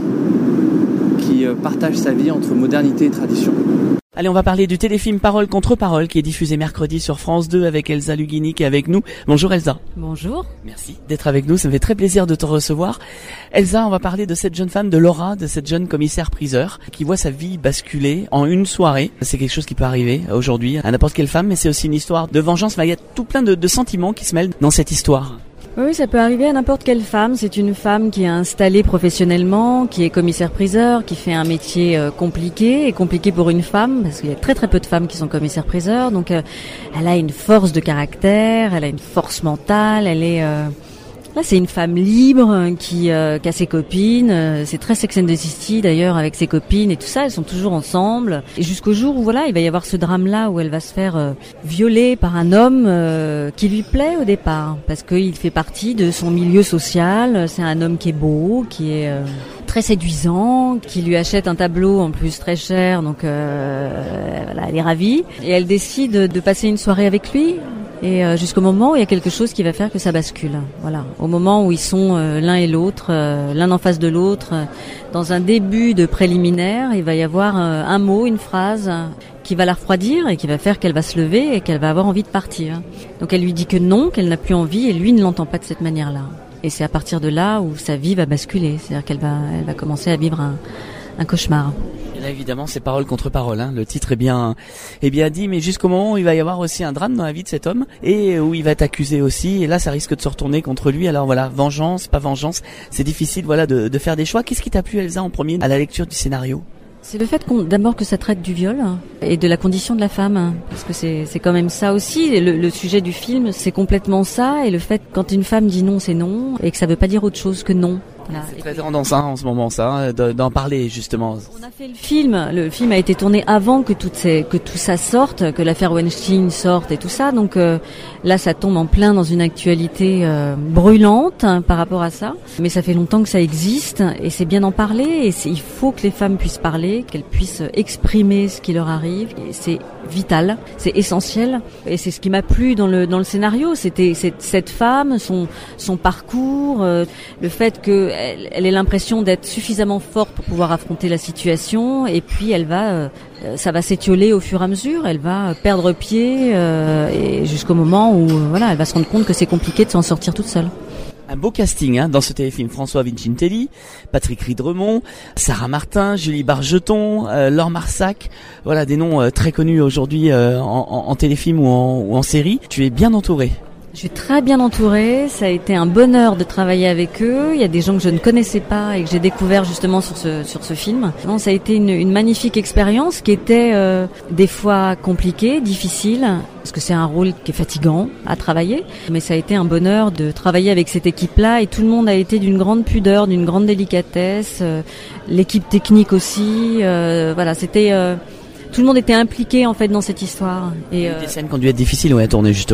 qui partage sa vie entre modernité et tradition. Allez, on va parler du téléfilm Parole contre Parole qui est diffusé mercredi sur France deux avec Elsa Lugini qui est avec nous. Bonjour Elsa. Bonjour. Merci d'être avec nous, ça me fait très plaisir de te recevoir. Elsa, on va parler de cette jeune femme, de Laura, de cette jeune commissaire-priseur qui voit sa vie basculer en une soirée. C'est quelque chose qui peut arriver aujourd'hui à n'importe quelle femme, mais c'est aussi une histoire de vengeance. Il y a tout plein de, de sentiments qui se mêlent dans cette histoire. Oui, ça peut arriver à n'importe quelle femme. C'est une femme qui est installée professionnellement, qui est commissaire-priseur, qui fait un métier euh, compliqué, et compliqué pour une femme, parce qu'il y a très très peu de femmes qui sont commissaires-priseurs. Donc euh, elle a une force de caractère, elle a une force mentale, elle est... Euh Là, c'est une femme libre qui, euh, qui a ses copines. C'est très Sex and the City d'ailleurs avec ses copines et tout ça. Elles sont toujours ensemble. Et jusqu'au jour où voilà, il va y avoir ce drame-là où elle va se faire euh, violer par un homme euh, qui lui plaît au départ parce qu'il fait partie de son milieu social. C'est un homme qui est beau, qui est euh, très séduisant, qui lui achète un tableau en plus très cher. Donc euh, voilà, elle est ravie et elle décide de passer une soirée avec lui. Et euh, jusqu'au moment où il y a quelque chose qui va faire que ça bascule. Voilà, au moment où ils sont euh, l'un et l'autre, euh, l'un en face de l'autre, euh, dans un début de préliminaire, il va y avoir euh, un mot, une phrase euh, qui va la refroidir et qui va faire qu'elle va se lever et qu'elle va avoir envie de partir. Donc elle lui dit que non, qu'elle n'a plus envie et lui ne l'entend pas de cette manière-là. Et c'est à partir de là où sa vie va basculer, c'est-à-dire qu'elle va, elle va commencer à vivre un, un cauchemar. Et là, évidemment, c'est parole contre parole. Hein. Le titre est bien, est bien dit, mais jusqu'au moment où il va y avoir aussi un drame dans la vie de cet homme et où il va être accusé aussi. Et là, ça risque de se retourner contre lui. Alors voilà, vengeance, pas vengeance. C'est difficile, voilà, de, de faire des choix. Qu'est-ce qui t'a plu, Elsa, en premier, à la lecture du scénario? C'est le fait qu'on, d'abord que ça traite du viol et de la condition de la femme, parce que c'est, c'est quand même ça aussi. Le, le sujet du film, c'est complètement ça, et le fait quand une femme dit non, c'est non, et que ça veut pas dire autre chose que non. Voilà. C'est très tendance hein, en ce moment, ça, d'en parler justement. On a fait le film. Le film a été tourné avant que toutes ces, que tout ça sorte, que l'affaire Weinstein sorte et tout ça. Donc euh, là, ça tombe en plein dans une actualité euh, brûlante hein, par rapport à ça. Mais ça fait longtemps que ça existe et c'est bien d'en parler. Et c'est, il faut que les femmes puissent parler, qu'elles puissent exprimer ce qui leur arrive. Et c'est vital, c'est essentiel. Et c'est ce qui m'a plu dans le dans le scénario. C'était cette, cette femme, son son parcours, euh, le fait que Elle, elle ait l'impression d'être suffisamment forte pour pouvoir affronter la situation et puis elle va, euh, ça va s'étioler au fur et à mesure, elle va perdre pied euh, et jusqu'au moment où euh, voilà, elle va se rendre compte que c'est compliqué de s'en sortir toute seule. Un beau casting hein, dans ce téléfilm. François Vincentelli, Patrick Ridremont, Sarah Martin, Julie Bargeton, euh, Laure Marsac. Voilà des noms euh, très connus aujourd'hui euh, en, en, en téléfilm ou en, ou en série. Tu es bien entouré. Je suis très bien entourée, ça a été un bonheur de travailler avec eux. Il y a des gens que je ne connaissais pas et que j'ai découvert justement sur ce sur ce film. Non, ça a été une, une magnifique expérience qui était euh, des fois compliquée, difficile, parce que c'est un rôle qui est fatigant à travailler. Mais ça a été un bonheur de travailler avec cette équipe-là et tout le monde a été d'une grande pudeur, d'une grande délicatesse. Euh, l'équipe technique aussi, euh, voilà, c'était euh, tout le monde était impliqué en fait dans cette histoire. Et euh, des scènes qui ont dû être difficiles ouais, à tourner justement.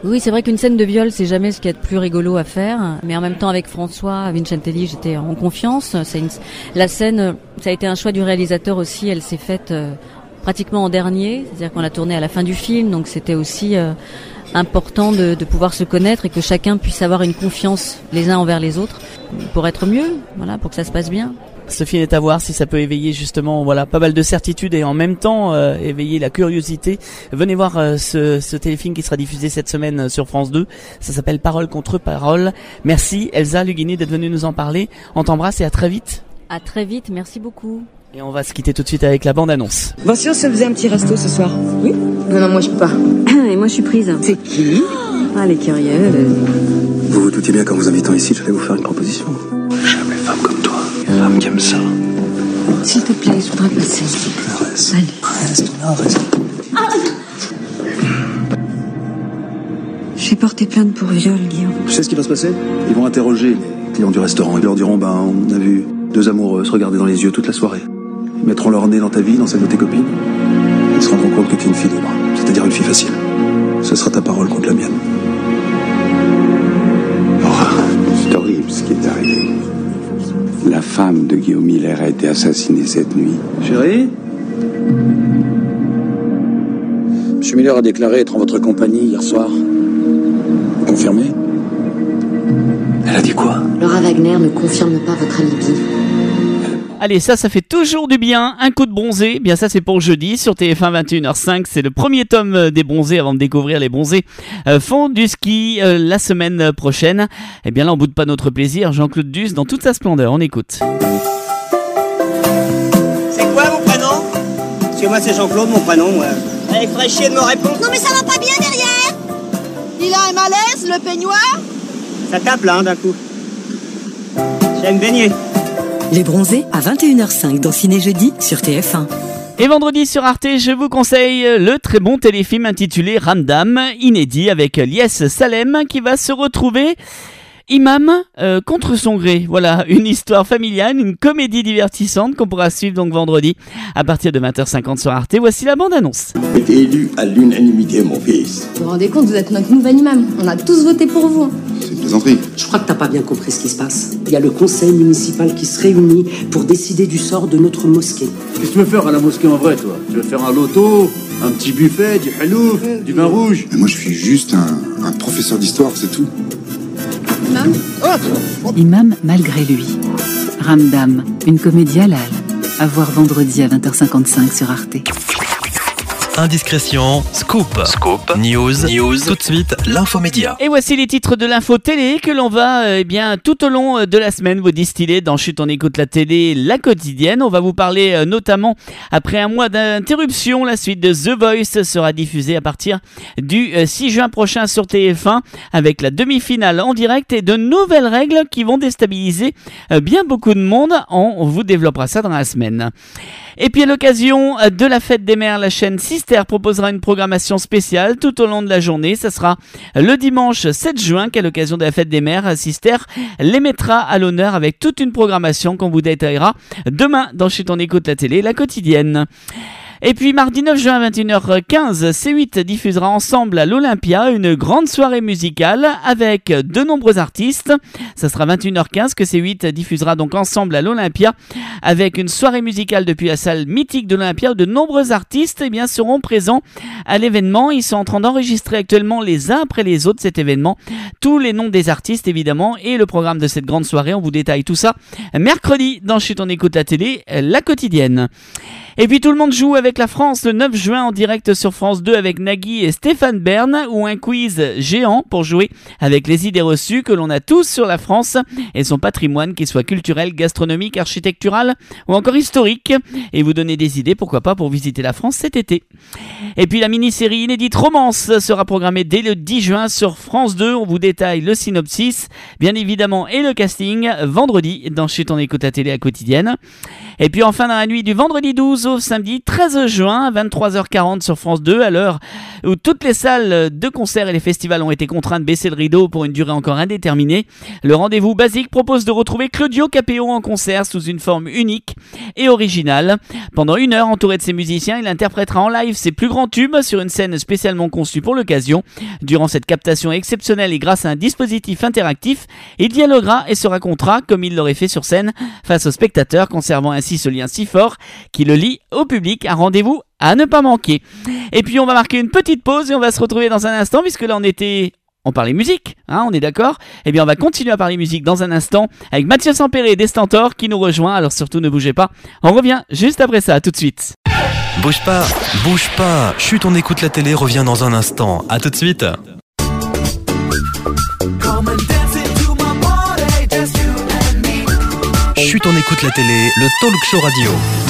Oui, c'est vrai qu'une scène de viol, c'est jamais ce qu'il y a de plus rigolo à faire. Mais en même temps, avec François Vincentelli, j'étais en confiance. C'est une... La scène, ça a été un choix du réalisateur aussi. Elle s'est faite euh, pratiquement en dernier. C'est-à-dire qu'on l'a tournée à la fin du film. Donc c'était aussi euh, important de, de pouvoir se connaître et que chacun puisse avoir une confiance les uns envers les autres pour être mieux, voilà, pour que ça se passe bien. Ce film est à voir si ça peut éveiller justement voilà pas mal de certitudes et en même temps euh, éveiller la curiosité. Venez voir euh, ce, ce téléfilm qui sera diffusé cette semaine euh, sur France deux. Ça s'appelle Parole contre Parole. Merci Elsa Lughini d'être venue nous en parler. On t'embrasse et à très vite. À très vite, merci beaucoup. Et on va se quitter tout de suite avec la bande-annonce. Bon, si on se faisait un petit resto ce soir. Oui. Non, non, moi je peux pas. Et moi je suis prise. C'est qui? Ah, les curieuse. Vous vous doutiez bien qu'en vous invitant ici, j'allais vous faire une proposition. J'aime les femmes comme toi. Les femmes qui aiment ça. S'il te plaît, je voudrais passer. S'il te plaît, reste. Allez. Reste, on a raison. Ah J'ai porté plainte pour viol, Guillaume. Tu sais ce qui va se passer? Ils vont interroger les clients du restaurant. Ils leur diront, ben, on a vu deux amoureux se regarder dans les yeux toute la soirée. Ils mettront leur nez dans ta vie, dans celle de tes copines. Ils se rendront compte que tu es une fille libre. C'est-à-dire une fille facile. Ce sera ta parole contre la mienne. C'est horrible ce qui est arrivé. La femme de Guillaume Miller a été assassinée cette nuit. Chérie? Monsieur Miller a déclaré être en votre compagnie hier soir. Vous confirmez? Elle a dit quoi? Laura Wagner ne confirme pas votre alibi. Allez, ça, ça fait toujours du bien. Un coup de bronzé, bien ça c'est pour jeudi sur T F un vingt et une heures cinq. C'est le premier tome des bronzés avant de découvrir les bronzés euh, font du ski euh, la semaine prochaine. Et bien là, on boude pas notre plaisir. Jean-Claude Duss dans toute sa splendeur. On écoute. C'est quoi mon prénom? Parce que moi c'est Jean-Claude mon prénom. Ouais. Allez, ferait chier de me répondre. Non mais ça va pas bien derrière. Il a un malaise, le peignoir. Ça tape là hein, d'un coup. J'aime baigner. Les bronzés à vingt et une heures cinq dans Ciné Jeudi sur T F un. Et vendredi sur Arte, je vous conseille le très bon téléfilm intitulé Ramdam, inédit avec Lies Salem qui va se retrouver imam euh, contre son gré. Voilà, une histoire familiale, une comédie divertissante qu'on pourra suivre donc vendredi à partir de vingt heures cinquante sur Arte. Voici la bande-annonce. Vous êtes élu à l'unanimité, mon fils. Vous vous rendez compte, vous êtes notre nouvel imam. On a tous voté pour vous. C'est une plaisanterie. Je crois que t'as pas bien compris ce qui se passe. Il y a le conseil municipal qui se réunit pour décider du sort de notre mosquée. Qu'est-ce que tu veux faire à la mosquée en vrai, toi? Tu veux faire un loto, un petit buffet, du halouf, du vin rouge? Mais moi, je suis juste un, un professeur d'histoire, c'est tout. Imam oh Imam malgré lui. Ramdam, une comédie halal. À voir vendredi à vingt heures cinquante-cinq sur Arte. Indiscrétion, scoop, scoop, news, news, tout de suite l'infomédia. Et voici les titres de l'info télé que l'on va euh, eh bien tout au long de la semaine vous distiller dans Chut on écoute la télé, la quotidienne. On va vous parler euh, notamment après un mois d'interruption, la suite de The Voice sera diffusée à partir du euh, six juin prochain sur T F un avec la demi-finale en direct et de nouvelles règles qui vont déstabiliser euh, bien beaucoup de monde. On vous développera ça dans la semaine. Et puis à l'occasion de la fête des mères, la chaîne Sister proposera une programmation spéciale tout au long de la journée. Ça sera le dimanche sept juin qu'à l'occasion de la fête des mères, Sister les mettra à l'honneur avec toute une programmation qu'on vous détaillera demain dans Chut on écoute la télé, la quotidienne. Et puis mardi neuf juin à vingt et une heures quinze, C huit diffusera ensemble à l'Olympia une grande soirée musicale avec de nombreux artistes. Ça sera vingt et une heures quinze que C huit diffusera donc ensemble à l'Olympia avec une soirée musicale depuis la salle mythique de l'Olympia où de nombreux artistes eh bien, seront présents à l'événement. Ils sont en train d'enregistrer actuellement les uns après les autres cet événement. Tous les noms des artistes évidemment et le programme de cette grande soirée. On vous détaille tout ça mercredi dans Chut on écoute la télé, la quotidienne. Et puis tout le monde joue avec la France le neuf juin en direct sur France deux avec Nagui et Stéphane Bern ou un quiz géant pour jouer avec les idées reçues que l'on a tous sur la France et son patrimoine, qu'il soit culturel, gastronomique, architectural ou encore historique, et vous donner des idées pourquoi pas pour visiter la France cet été. Et puis la mini-série inédite Romance sera programmée dès le dix juin sur France deux. On vous détaille le synopsis bien évidemment et le casting vendredi dans Chut on écoute la télé à quotidienne. Et puis enfin dans la nuit du vendredi douze au samedi treize juin, vingt-trois heures quarante sur France deux, à l'heure où toutes les salles de concert et les festivals ont été contraints de baisser le rideau pour une durée encore indéterminée, le rendez-vous basique propose de retrouver Claudio Capéo en concert sous une forme unique et originale. Pendant une heure, entouré de ses musiciens, il interprétera en live ses plus grands tubes sur une scène spécialement conçue pour l'occasion. Durant cette captation exceptionnelle et grâce à un dispositif interactif, il dialoguera et se racontera comme il l'aurait fait sur scène face aux spectateurs, conservant ainsi ce lien si fort qui le lie au public. Un rendez-vous à ne pas manquer. Et puis on va marquer une petite pause et on va se retrouver dans un instant, puisque là on était... On parlait musique, hein, on est d'accord? Eh bien, on va continuer à parler musique dans un instant avec Mathieu Sampéré des Stentors qui nous rejoint. Alors surtout, ne bougez pas. On revient juste après ça. À tout de suite. Bouge pas, bouge pas. Chut, on écoute la télé. Revient dans un instant. À tout de suite. Chut, on écoute la télé. Le talk show radio.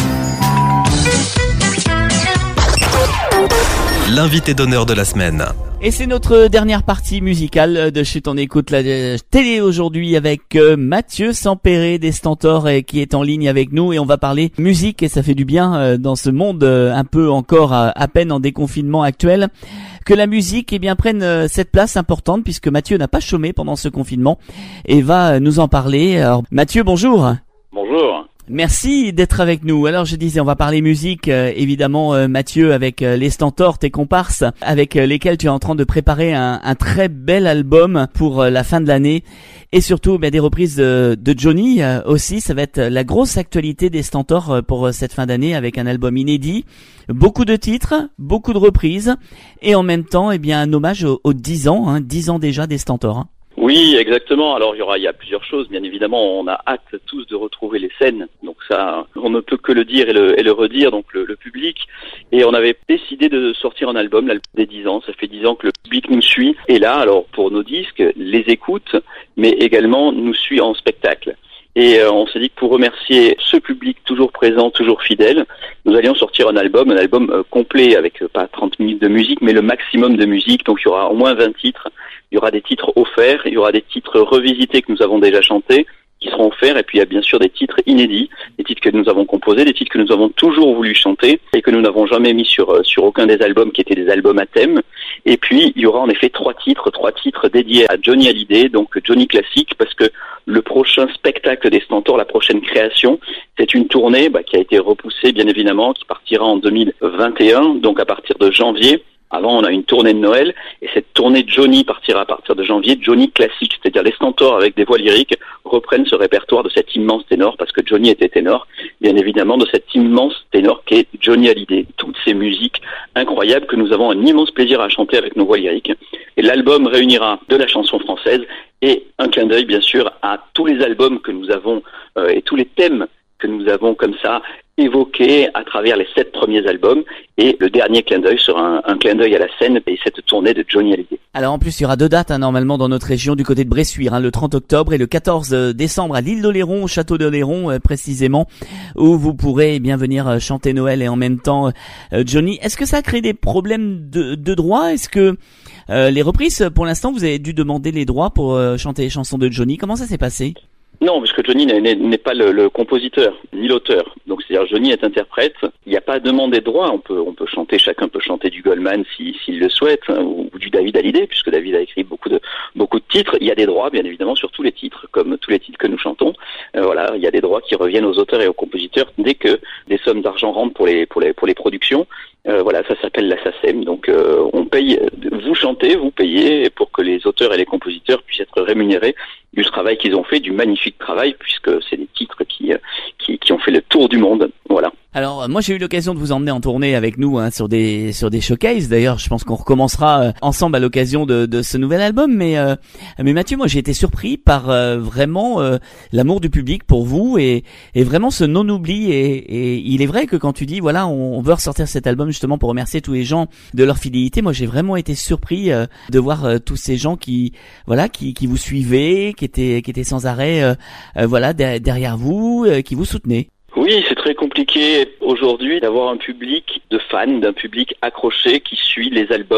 L'invité d'honneur de la semaine. Et c'est notre dernière partie musicale de Chut, on écoute la télé aujourd'hui avec Mathieu Sampéré des Stentors qui est en ligne avec nous, et on va parler musique, et ça fait du bien dans ce monde un peu encore à peine en déconfinement actuel que la musique eh bien prenne cette place importante, puisque Mathieu n'a pas chômé pendant ce confinement et va nous en parler. Alors Mathieu, bonjour. Bonjour. Merci d'être avec nous. Alors je disais, on va parler musique, euh, évidemment euh, Mathieu, avec euh, les Stentors, tes comparses, avec euh, lesquels tu es en train de préparer un, un très bel album pour euh, la fin de l'année, et surtout bah, des reprises de, de Johnny euh, aussi. Ça va être la grosse actualité des Stentors euh, pour euh, cette fin d'année, avec un album inédit, beaucoup de titres, beaucoup de reprises, et en même temps eh bien un hommage aux, aux dix ans, hein, dix ans déjà des Stentors. Hein. Oui, exactement. Alors il y aura, il y a plusieurs choses. Bien évidemment, on a hâte tous de retrouver les scènes. Donc ça, on ne peut que le dire et le, et le redire. Donc le, le public. Et on avait décidé de sortir un album, l'album des dix ans. Ça fait dix ans que le public nous suit. Et là, alors pour nos disques, les écoute, mais également nous suit en spectacle. Et euh, on s'est dit que pour remercier ce public toujours présent, toujours fidèle, nous allions sortir un album, un album euh, complet avec euh, pas trente minutes de musique, mais le maximum de musique. Donc il y aura au moins vingt titres. Il y aura des titres offerts, il y aura des titres revisités que nous avons déjà chantés, qui seront offerts, et puis il y a bien sûr des titres inédits, des titres que nous avons composés, des titres que nous avons toujours voulu chanter et que nous n'avons jamais mis sur sur aucun des albums qui étaient des albums à thème. Et puis il y aura en effet trois titres, trois titres dédiés à Johnny Hallyday, donc Johnny classique, parce que le prochain spectacle des Stentors, la prochaine création, c'est une tournée bah, qui a été repoussée bien évidemment, qui partira en deux mille vingt et un, donc à partir de janvier. Avant, on a une tournée de Noël, et cette tournée Johnny partira à partir de janvier, Johnny classique, c'est-à-dire les Stentors avec des voix lyriques reprennent ce répertoire de cet immense ténor, parce que Johnny était ténor, bien évidemment, de cet immense ténor qu'est Johnny Hallyday. Toutes ces musiques incroyables que nous avons un immense plaisir à chanter avec nos voix lyriques. Et l'album réunira de la chanson française et un clin d'œil, bien sûr, à tous les albums que nous avons euh, et tous les thèmes que nous avons comme ça évoqués à travers les sept premiers albums, et le dernier clin d'œil sera un, un clin d'œil à la scène et cette tournée de Johnny Hallyday. Alors en plus il y aura deux dates hein, normalement dans notre région du côté de Bressuire, hein, le trente octobre et le quatorze décembre à l'île d'Oléron, au château d'Oléron euh, précisément, où vous pourrez eh bien venir euh, chanter Noël et en même temps euh, Johnny. Est-ce que ça a créé des problèmes de, de droit? Est-ce que euh, les reprises, pour l'instant vous avez dû demander les droits pour euh, chanter les chansons de Johnny? Comment ça s'est passé? Non, parce que Johnny n'est, n'est pas le, le compositeur, ni l'auteur. Donc, c'est-à-dire, Johnny est interprète. Il n'y a pas à demander de droit. On peut, on peut chanter, chacun peut chanter du Goldman si, s'il le souhaite, hein, ou, ou du David Hallyday, puisque David a écrit beaucoup de, beaucoup de titres. Il y a des droits, bien évidemment, sur tous les titres, comme tous les titres que nous chantons. Euh, voilà, il y a des droits qui reviennent aux auteurs et aux compositeurs dès que des sommes d'argent rentrent pour les, pour les, pour les productions. Euh, voilà, ça s'appelle la SACEM. Donc, euh, on paye, vous chantez, vous payez pour que les auteurs et les compositeurs puissent être rémunérés du travail qu'ils ont fait, du magnifique travail, puisque c'est des titres qui, qui, qui ont fait le tour du monde. Voilà. Alors moi j'ai eu l'occasion de vous emmener en tournée avec nous hein, sur des sur des showcases. D'ailleurs je pense qu'on recommencera euh, ensemble à l'occasion de, de ce nouvel album. Mais euh, mais Mathieu, moi j'ai été surpris par euh, vraiment euh, l'amour du public pour vous et, et vraiment ce non-oubli. Et, et il est vrai que quand tu dis voilà on, on veut ressortir cet album justement pour remercier tous les gens de leur fidélité, moi j'ai vraiment été surpris euh, de voir euh, tous ces gens qui voilà qui, qui vous suivaient, qui étaient qui étaient sans arrêt euh, euh, voilà de, derrière vous, euh, qui vous soutenaient. Oui, c'est très compliqué aujourd'hui d'avoir un public de fans, d'un public accroché qui suit les albums,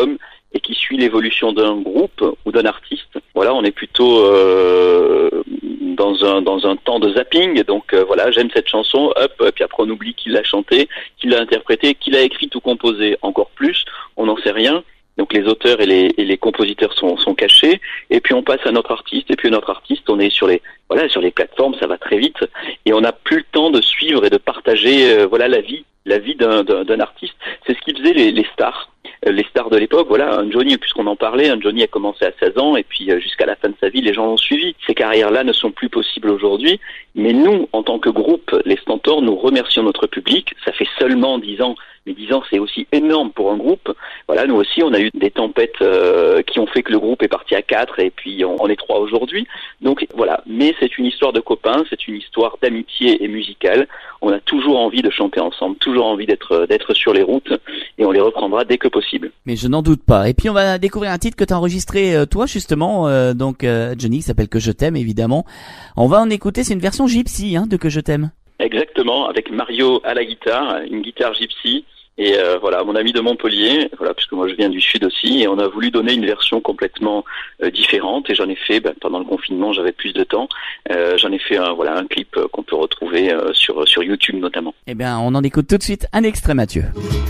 et qui suit l'évolution d'un groupe ou d'un artiste. Voilà, on est plutôt euh, dans un dans un temps de zapping. Donc euh, voilà, j'aime cette chanson, hop, puis après on oublie qui l'a chantée, qui l'a interprétée, qui l'a écrite ou composée. Encore plus, on n'en sait rien. Donc les auteurs et les, et les compositeurs sont, sont cachés, et puis on passe à notre artiste, et puis notre artiste, on est sur les voilà sur les plateformes, ça va très vite, et on n'a plus le temps de suivre et de partager euh, voilà la vie, la vie d'un, d'un, d'un artiste. C'est ce qui faisait les, les stars, euh, les stars de l'époque. Voilà, un Johnny, puisqu'on en parlait, un Johnny a commencé à seize ans, et puis euh, jusqu'à la fin de sa vie, les gens l'ont suivi. Ces carrières-là ne sont plus possibles aujourd'hui, mais nous, en tant que groupe, les Stentors, nous remercions notre public. Ça fait seulement dix ans. Mais dix ans, c'est aussi énorme pour un groupe. Voilà, nous aussi, on a eu des tempêtes euh, qui ont fait que le groupe est parti à quatre et puis on, on est trois aujourd'hui. Donc voilà, mais c'est une histoire de copains, c'est une histoire d'amitié et musicale. On a toujours envie de chanter ensemble, toujours envie d'être d'être sur les routes et on les reprendra dès que possible. Mais je n'en doute pas. Et puis on va découvrir un titre que tu as enregistré euh, toi justement, euh, donc euh, Johnny, qui s'appelle Que je t'aime évidemment. On va en écouter, c'est une version gypsy hein, de Que je t'aime. Exactement, avec Mario à la guitare, une guitare gypsy. Et euh, voilà, mon ami de Montpellier, voilà, puisque moi je viens du sud aussi, et on a voulu donner une version complètement euh, différente. Et j'en ai fait, ben, pendant le confinement, j'avais plus de temps. Euh, j'en ai fait un, voilà, un clip qu'on peut retrouver euh, sur sur YouTube notamment. Eh bien, on en écoute tout de suite un extrait, Mathieu.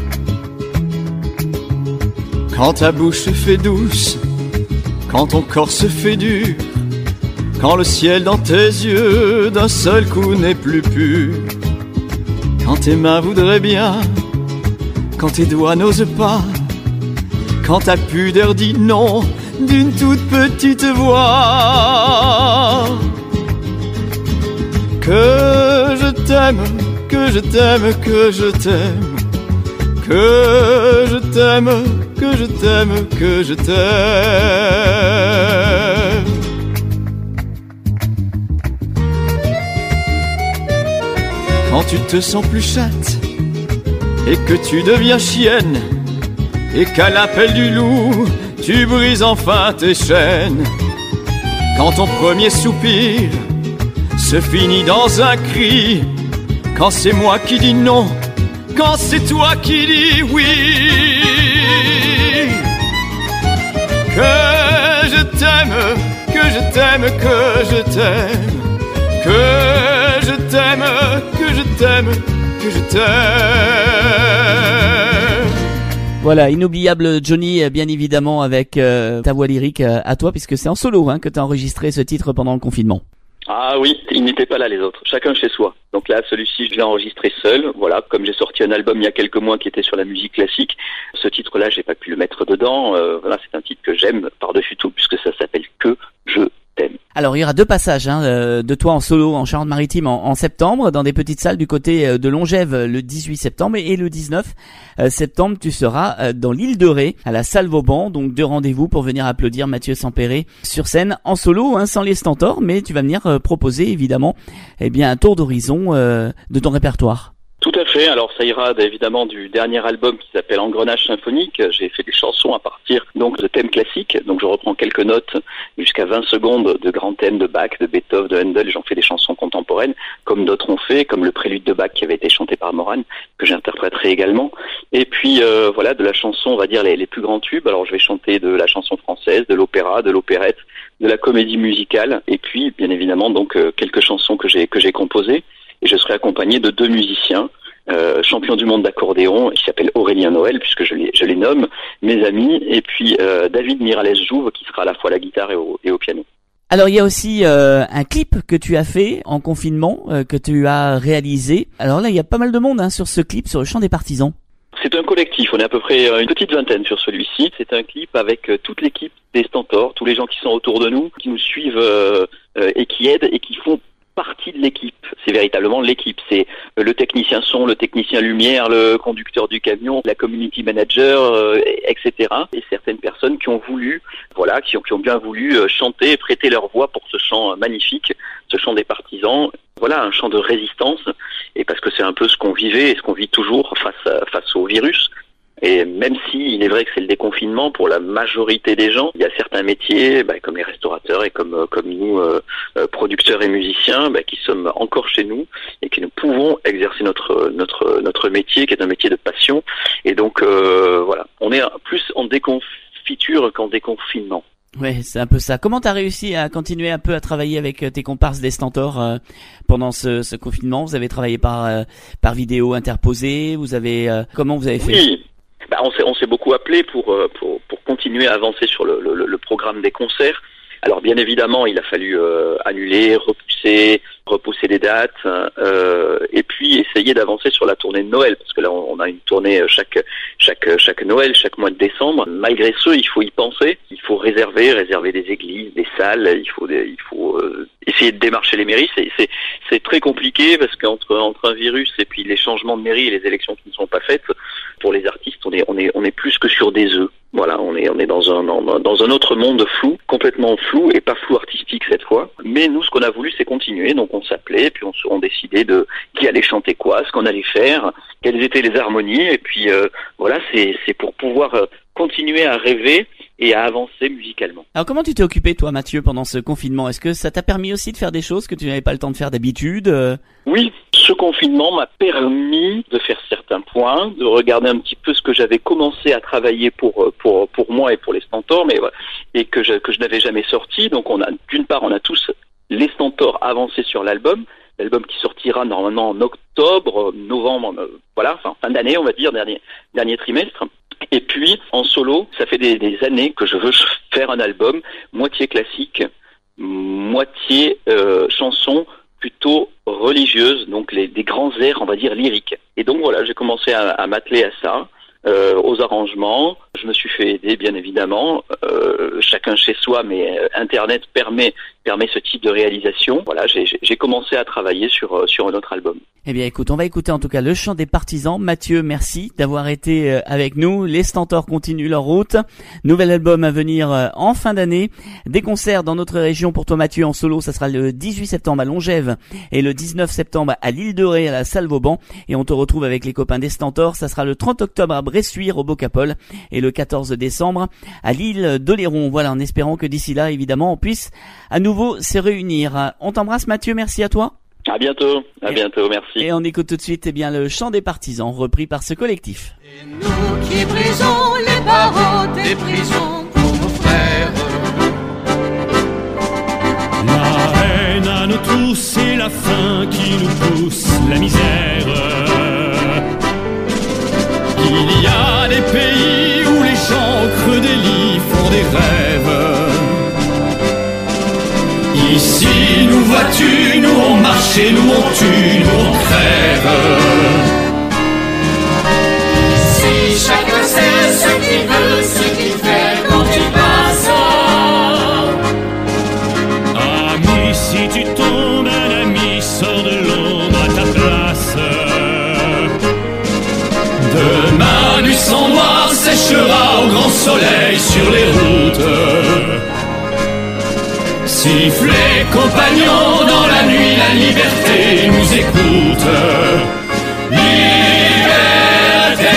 Quand ta bouche se fait douce, quand ton corps se fait dur, quand le ciel dans tes yeux d'un seul coup n'est plus pur, quand tes mains voudraient bien, quand tes doigts n'osent pas, quand ta pudeur dit non d'une toute petite voix. Que je t'aime, que je t'aime, que je t'aime, que je t'aime, que je t'aime, que je t'aime. Quand tu te sens plus chatte et que tu deviens chienne, et qu'à l'appel du loup, tu brises enfin tes chaînes. Quand ton premier soupir se finit dans un cri, quand c'est moi qui dis non, quand c'est toi qui dis oui. Que je t'aime, que je t'aime, que je t'aime, que je t'aime, que je t'aime, que je t'aime. Voilà, inoubliable Johnny, bien évidemment, avec euh, ta voix lyrique euh, à toi, puisque c'est en solo hein, que tu as enregistré ce titre pendant le confinement. Ah oui, ils n'étaient pas là les autres, chacun chez soi. Donc là, celui-ci, je l'ai enregistré seul. Voilà, comme j'ai sorti un album il y a quelques mois qui était sur la musique classique, ce titre-là, j'ai pas pu le mettre dedans. Euh, voilà, c'est un titre que j'aime par-dessus tout, puisque ça s'appelle Que je t'aime. Alors il y aura deux passages hein, de toi en solo en Charente-Maritime en, en septembre, dans des petites salles du côté de Longève le dix-huit septembre, et le dix-neuf septembre tu seras dans l'île de Ré à la salle Vauban. Donc deux rendez-vous pour venir applaudir Mathieu Sampéré sur scène en solo, hein, sans les Stentors, mais tu vas venir euh, proposer évidemment eh bien un tour d'horizon euh, de ton répertoire. Tout à fait. Alors ça ira évidemment du dernier album qui s'appelle Engrenage symphonique. J'ai fait des chansons à partir donc de thèmes classiques. Donc je reprends quelques notes jusqu'à vingt secondes de grands thèmes de Bach, de Beethoven, de Handel. J'en fais des chansons contemporaines comme d'autres ont fait, comme le prélude de Bach qui avait été chanté par Moran, que j'interpréterai également. Et puis euh, voilà, de la chanson, on va dire les, les plus grands tubes. Alors je vais chanter de la chanson française, de l'opéra, de l'opérette, de la comédie musicale, et puis bien évidemment donc euh, quelques chansons que j'ai que j'ai composées. Et je serai accompagné de deux musiciens, euh, champions du monde d'accordéon, qui s'appellent Aurélien Noël, puisque je les, je les nomme, mes amis, et puis euh, David Miralles-Jouve, qui sera à la fois à la guitare et au, et au piano. Alors il y a aussi euh, un clip que tu as fait en confinement, euh, que tu as réalisé. Alors là, il y a pas mal de monde hein, sur ce clip, sur le Chant des Partisans. C'est un collectif, on est à peu près une petite vingtaine sur celui-ci. C'est un clip avec toute l'équipe des Stentors, tous les gens qui sont autour de nous, qui nous suivent euh, euh, et qui aident et qui font partie de l'équipe. C'est véritablement l'équipe. C'est le technicien son, le technicien lumière, le conducteur du camion, la community manager, euh, et cetera. Et certaines personnes qui ont voulu, voilà, qui ont, qui ont bien voulu chanter et prêter leur voix pour ce chant magnifique, ce chant des partisans. Voilà, un chant de résistance. Et parce que c'est un peu ce qu'on vivait et ce qu'on vit toujours face à, face au virus. Et même si il est vrai que c'est le déconfinement pour la majorité des gens, il y a certains métiers, bah, comme les restaurateurs et comme comme nous, euh, producteurs et musiciens, bah, qui sommes encore chez nous et qui nous pouvons exercer notre notre notre métier, qui est un métier de passion. Et donc euh, voilà, on est plus en déconfinement confiture qu'en déconfinement. Ouais, c'est un peu ça. Comment t'as réussi à continuer un peu à travailler avec tes comparses des Stentors euh, pendant ce, ce confinement? Vous avez travaillé par euh, par vidéo interposée. Vous avez euh, comment vous avez fait? Oui, bah, on s'est on s'est beaucoup appelé pour euh, pour pour continuer à avancer sur le, le, le programme des concerts. Alors bien évidemment, il a fallu euh, annuler, repousser, repousser les dates, euh, et puis essayer d'avancer sur la tournée de Noël, parce que là on a une tournée chaque chaque chaque Noël, chaque mois de décembre. Malgré ce, il faut y penser, il faut réserver, réserver des églises, des salles, il faut des, il faut euh, essayer de démarcher les mairies. C'est c'est c'est très compliqué parce qu'entre entre un virus et puis les changements de mairie et les élections qui ne sont pas faites, pour les artistes, on est on est on est plus que sur des œufs. Voilà, on est on est dans un dans, dans un autre monde flou, complètement flou et pas flou artistique cette fois. Mais nous, ce qu'on a voulu, c'est continuer. Donc on s'appelait, puis on, on décidait de qui allait chanter quoi, ce qu'on allait faire, quelles étaient les harmonies, et puis euh, voilà, c'est c'est pour pouvoir euh, continuer à rêver et à avancer musicalement. Alors comment tu t'es occupé toi, Mathieu, pendant ce confinement? Est-ce que ça t'a permis aussi de faire des choses que tu n'avais pas le temps de faire d'habitude? Oui, ce confinement m'a permis de faire certains points, de regarder un petit peu ce que j'avais commencé à travailler pour pour pour moi et pour les Stentors, mais et que je que je n'avais jamais sorti. Donc on a d'une part on a tous les Stentors avancés sur l'album, l'album qui sortira normalement en octobre, novembre, euh, voilà, enfin fin d'année on va dire, dernier dernier trimestre. Et puis en solo, ça fait des, des années que je veux faire un album moitié classique, moitié euh, chanson plutôt religieuse, donc les, des grands airs, on va dire lyriques. Et donc voilà, j'ai commencé à, à m'atteler à ça, euh, aux arrangements. Je me suis fait aider, bien évidemment, euh, chacun chez soi, mais euh, Internet permet permet ce type de réalisation. Voilà, j'ai, j'ai commencé à travailler sur sur un autre album. Eh bien, écoute, on va écouter en tout cas le chant des partisans. Mathieu, merci d'avoir été avec nous. Les Stentors continuent leur route. Nouvel album à venir en fin d'année. Des concerts dans notre région pour toi, Mathieu, en solo. Ça sera le dix-huit septembre à Longève et le dix-neuf septembre à l'île de Ré, à la salle Vauban. Et on te retrouve avec les copains des Stentors. Ça sera le trente octobre à Bressuire, au Bocapol, et le quatorze décembre à l'île d'Oléron. Voilà, en espérant que d'ici là, évidemment, on puisse à nouveau se réunir. On t'embrasse, Mathieu. Merci à toi. À bientôt, à bientôt, merci. Et on écoute tout de suite eh bien, le chant des partisans, repris par ce collectif. Et nous qui brisons les barreaux des prisons pour nos frères. La haine à nous tous, c'est la faim qui nous pousse, la misère. Il y a des pays où les gens au creux des lits font des rêves. Ici, nous vois-tu, nous on marche et nous on tue, nous on crève. Ici, chacun sait ce qu'il veut, ce qu'il fait quand il passe. Ami, si tu tombes, un ami sort de l'ombre à ta place. Demain, du sang noir séchera au grand soleil sur les routes. Sifflez, compagnons, dans la nuit, la liberté nous écoute. Liberté.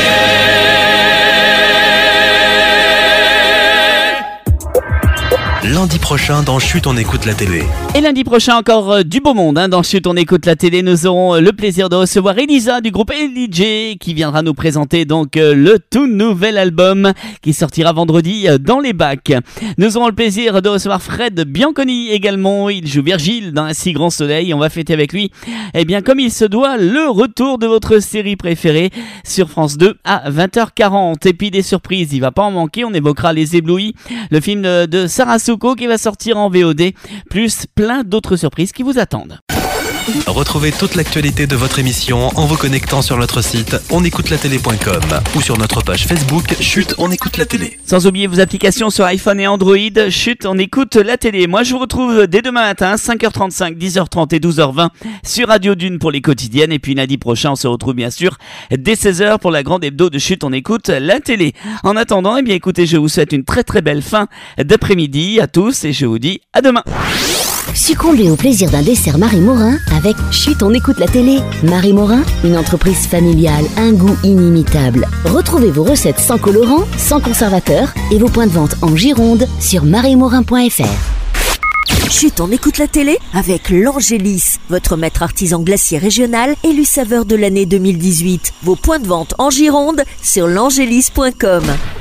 Lundi prochain, dans Chut, on écoute la télé. Et lundi prochain, encore euh, du beau monde. Hein. Dans Chut, on écoute la télé. Nous aurons euh, le plaisir de recevoir Elisa du groupe L D J qui viendra nous présenter donc euh, le tout nouvel album qui sortira vendredi euh, dans les bacs. Nous aurons le plaisir de recevoir Fred Bianconi également. Il joue Virgile dans Un si grand soleil. On va fêter avec lui, eh bien, comme il se doit, le retour de votre série préférée sur France deux à vingt heures quarante. Et puis des surprises, il va pas en manquer. On évoquera Les Éblouis, le film de, de Sarah Souko qui va sortir en V O D, plus plein d'autres surprises qui vous attendent. Retrouvez toute l'actualité de votre émission en vous connectant sur notre site on écoute la télé point com ou sur notre page Facebook Chut, on écoute la télé. Sans oublier vos applications sur iPhone et Android. Chut, on écoute la télé. Moi, je vous retrouve dès demain matin, cinq heures trente-cinq, dix heures trente et douze heures vingt sur Radio Dune pour les quotidiennes. Et puis lundi prochain, on se retrouve bien sûr dès seize heures pour la grande hebdo de Chut, on écoute la télé. En attendant, eh bien écoutez, je vous souhaite une très très belle fin d'après-midi à tous et je vous dis à demain. Succombez au plaisir d'un dessert Marie Morin avec Chut, on écoute la télé. Marie Morin, une entreprise familiale, un goût inimitable. Retrouvez vos recettes sans colorant, sans conservateur et vos points de vente en Gironde sur marie morin point f r. Chut, on écoute la télé avec l'Angélis, votre maître artisan glacier régional élu saveur de l'année deux mille dix-huit. Vos points de vente en Gironde sur l'angélis point com.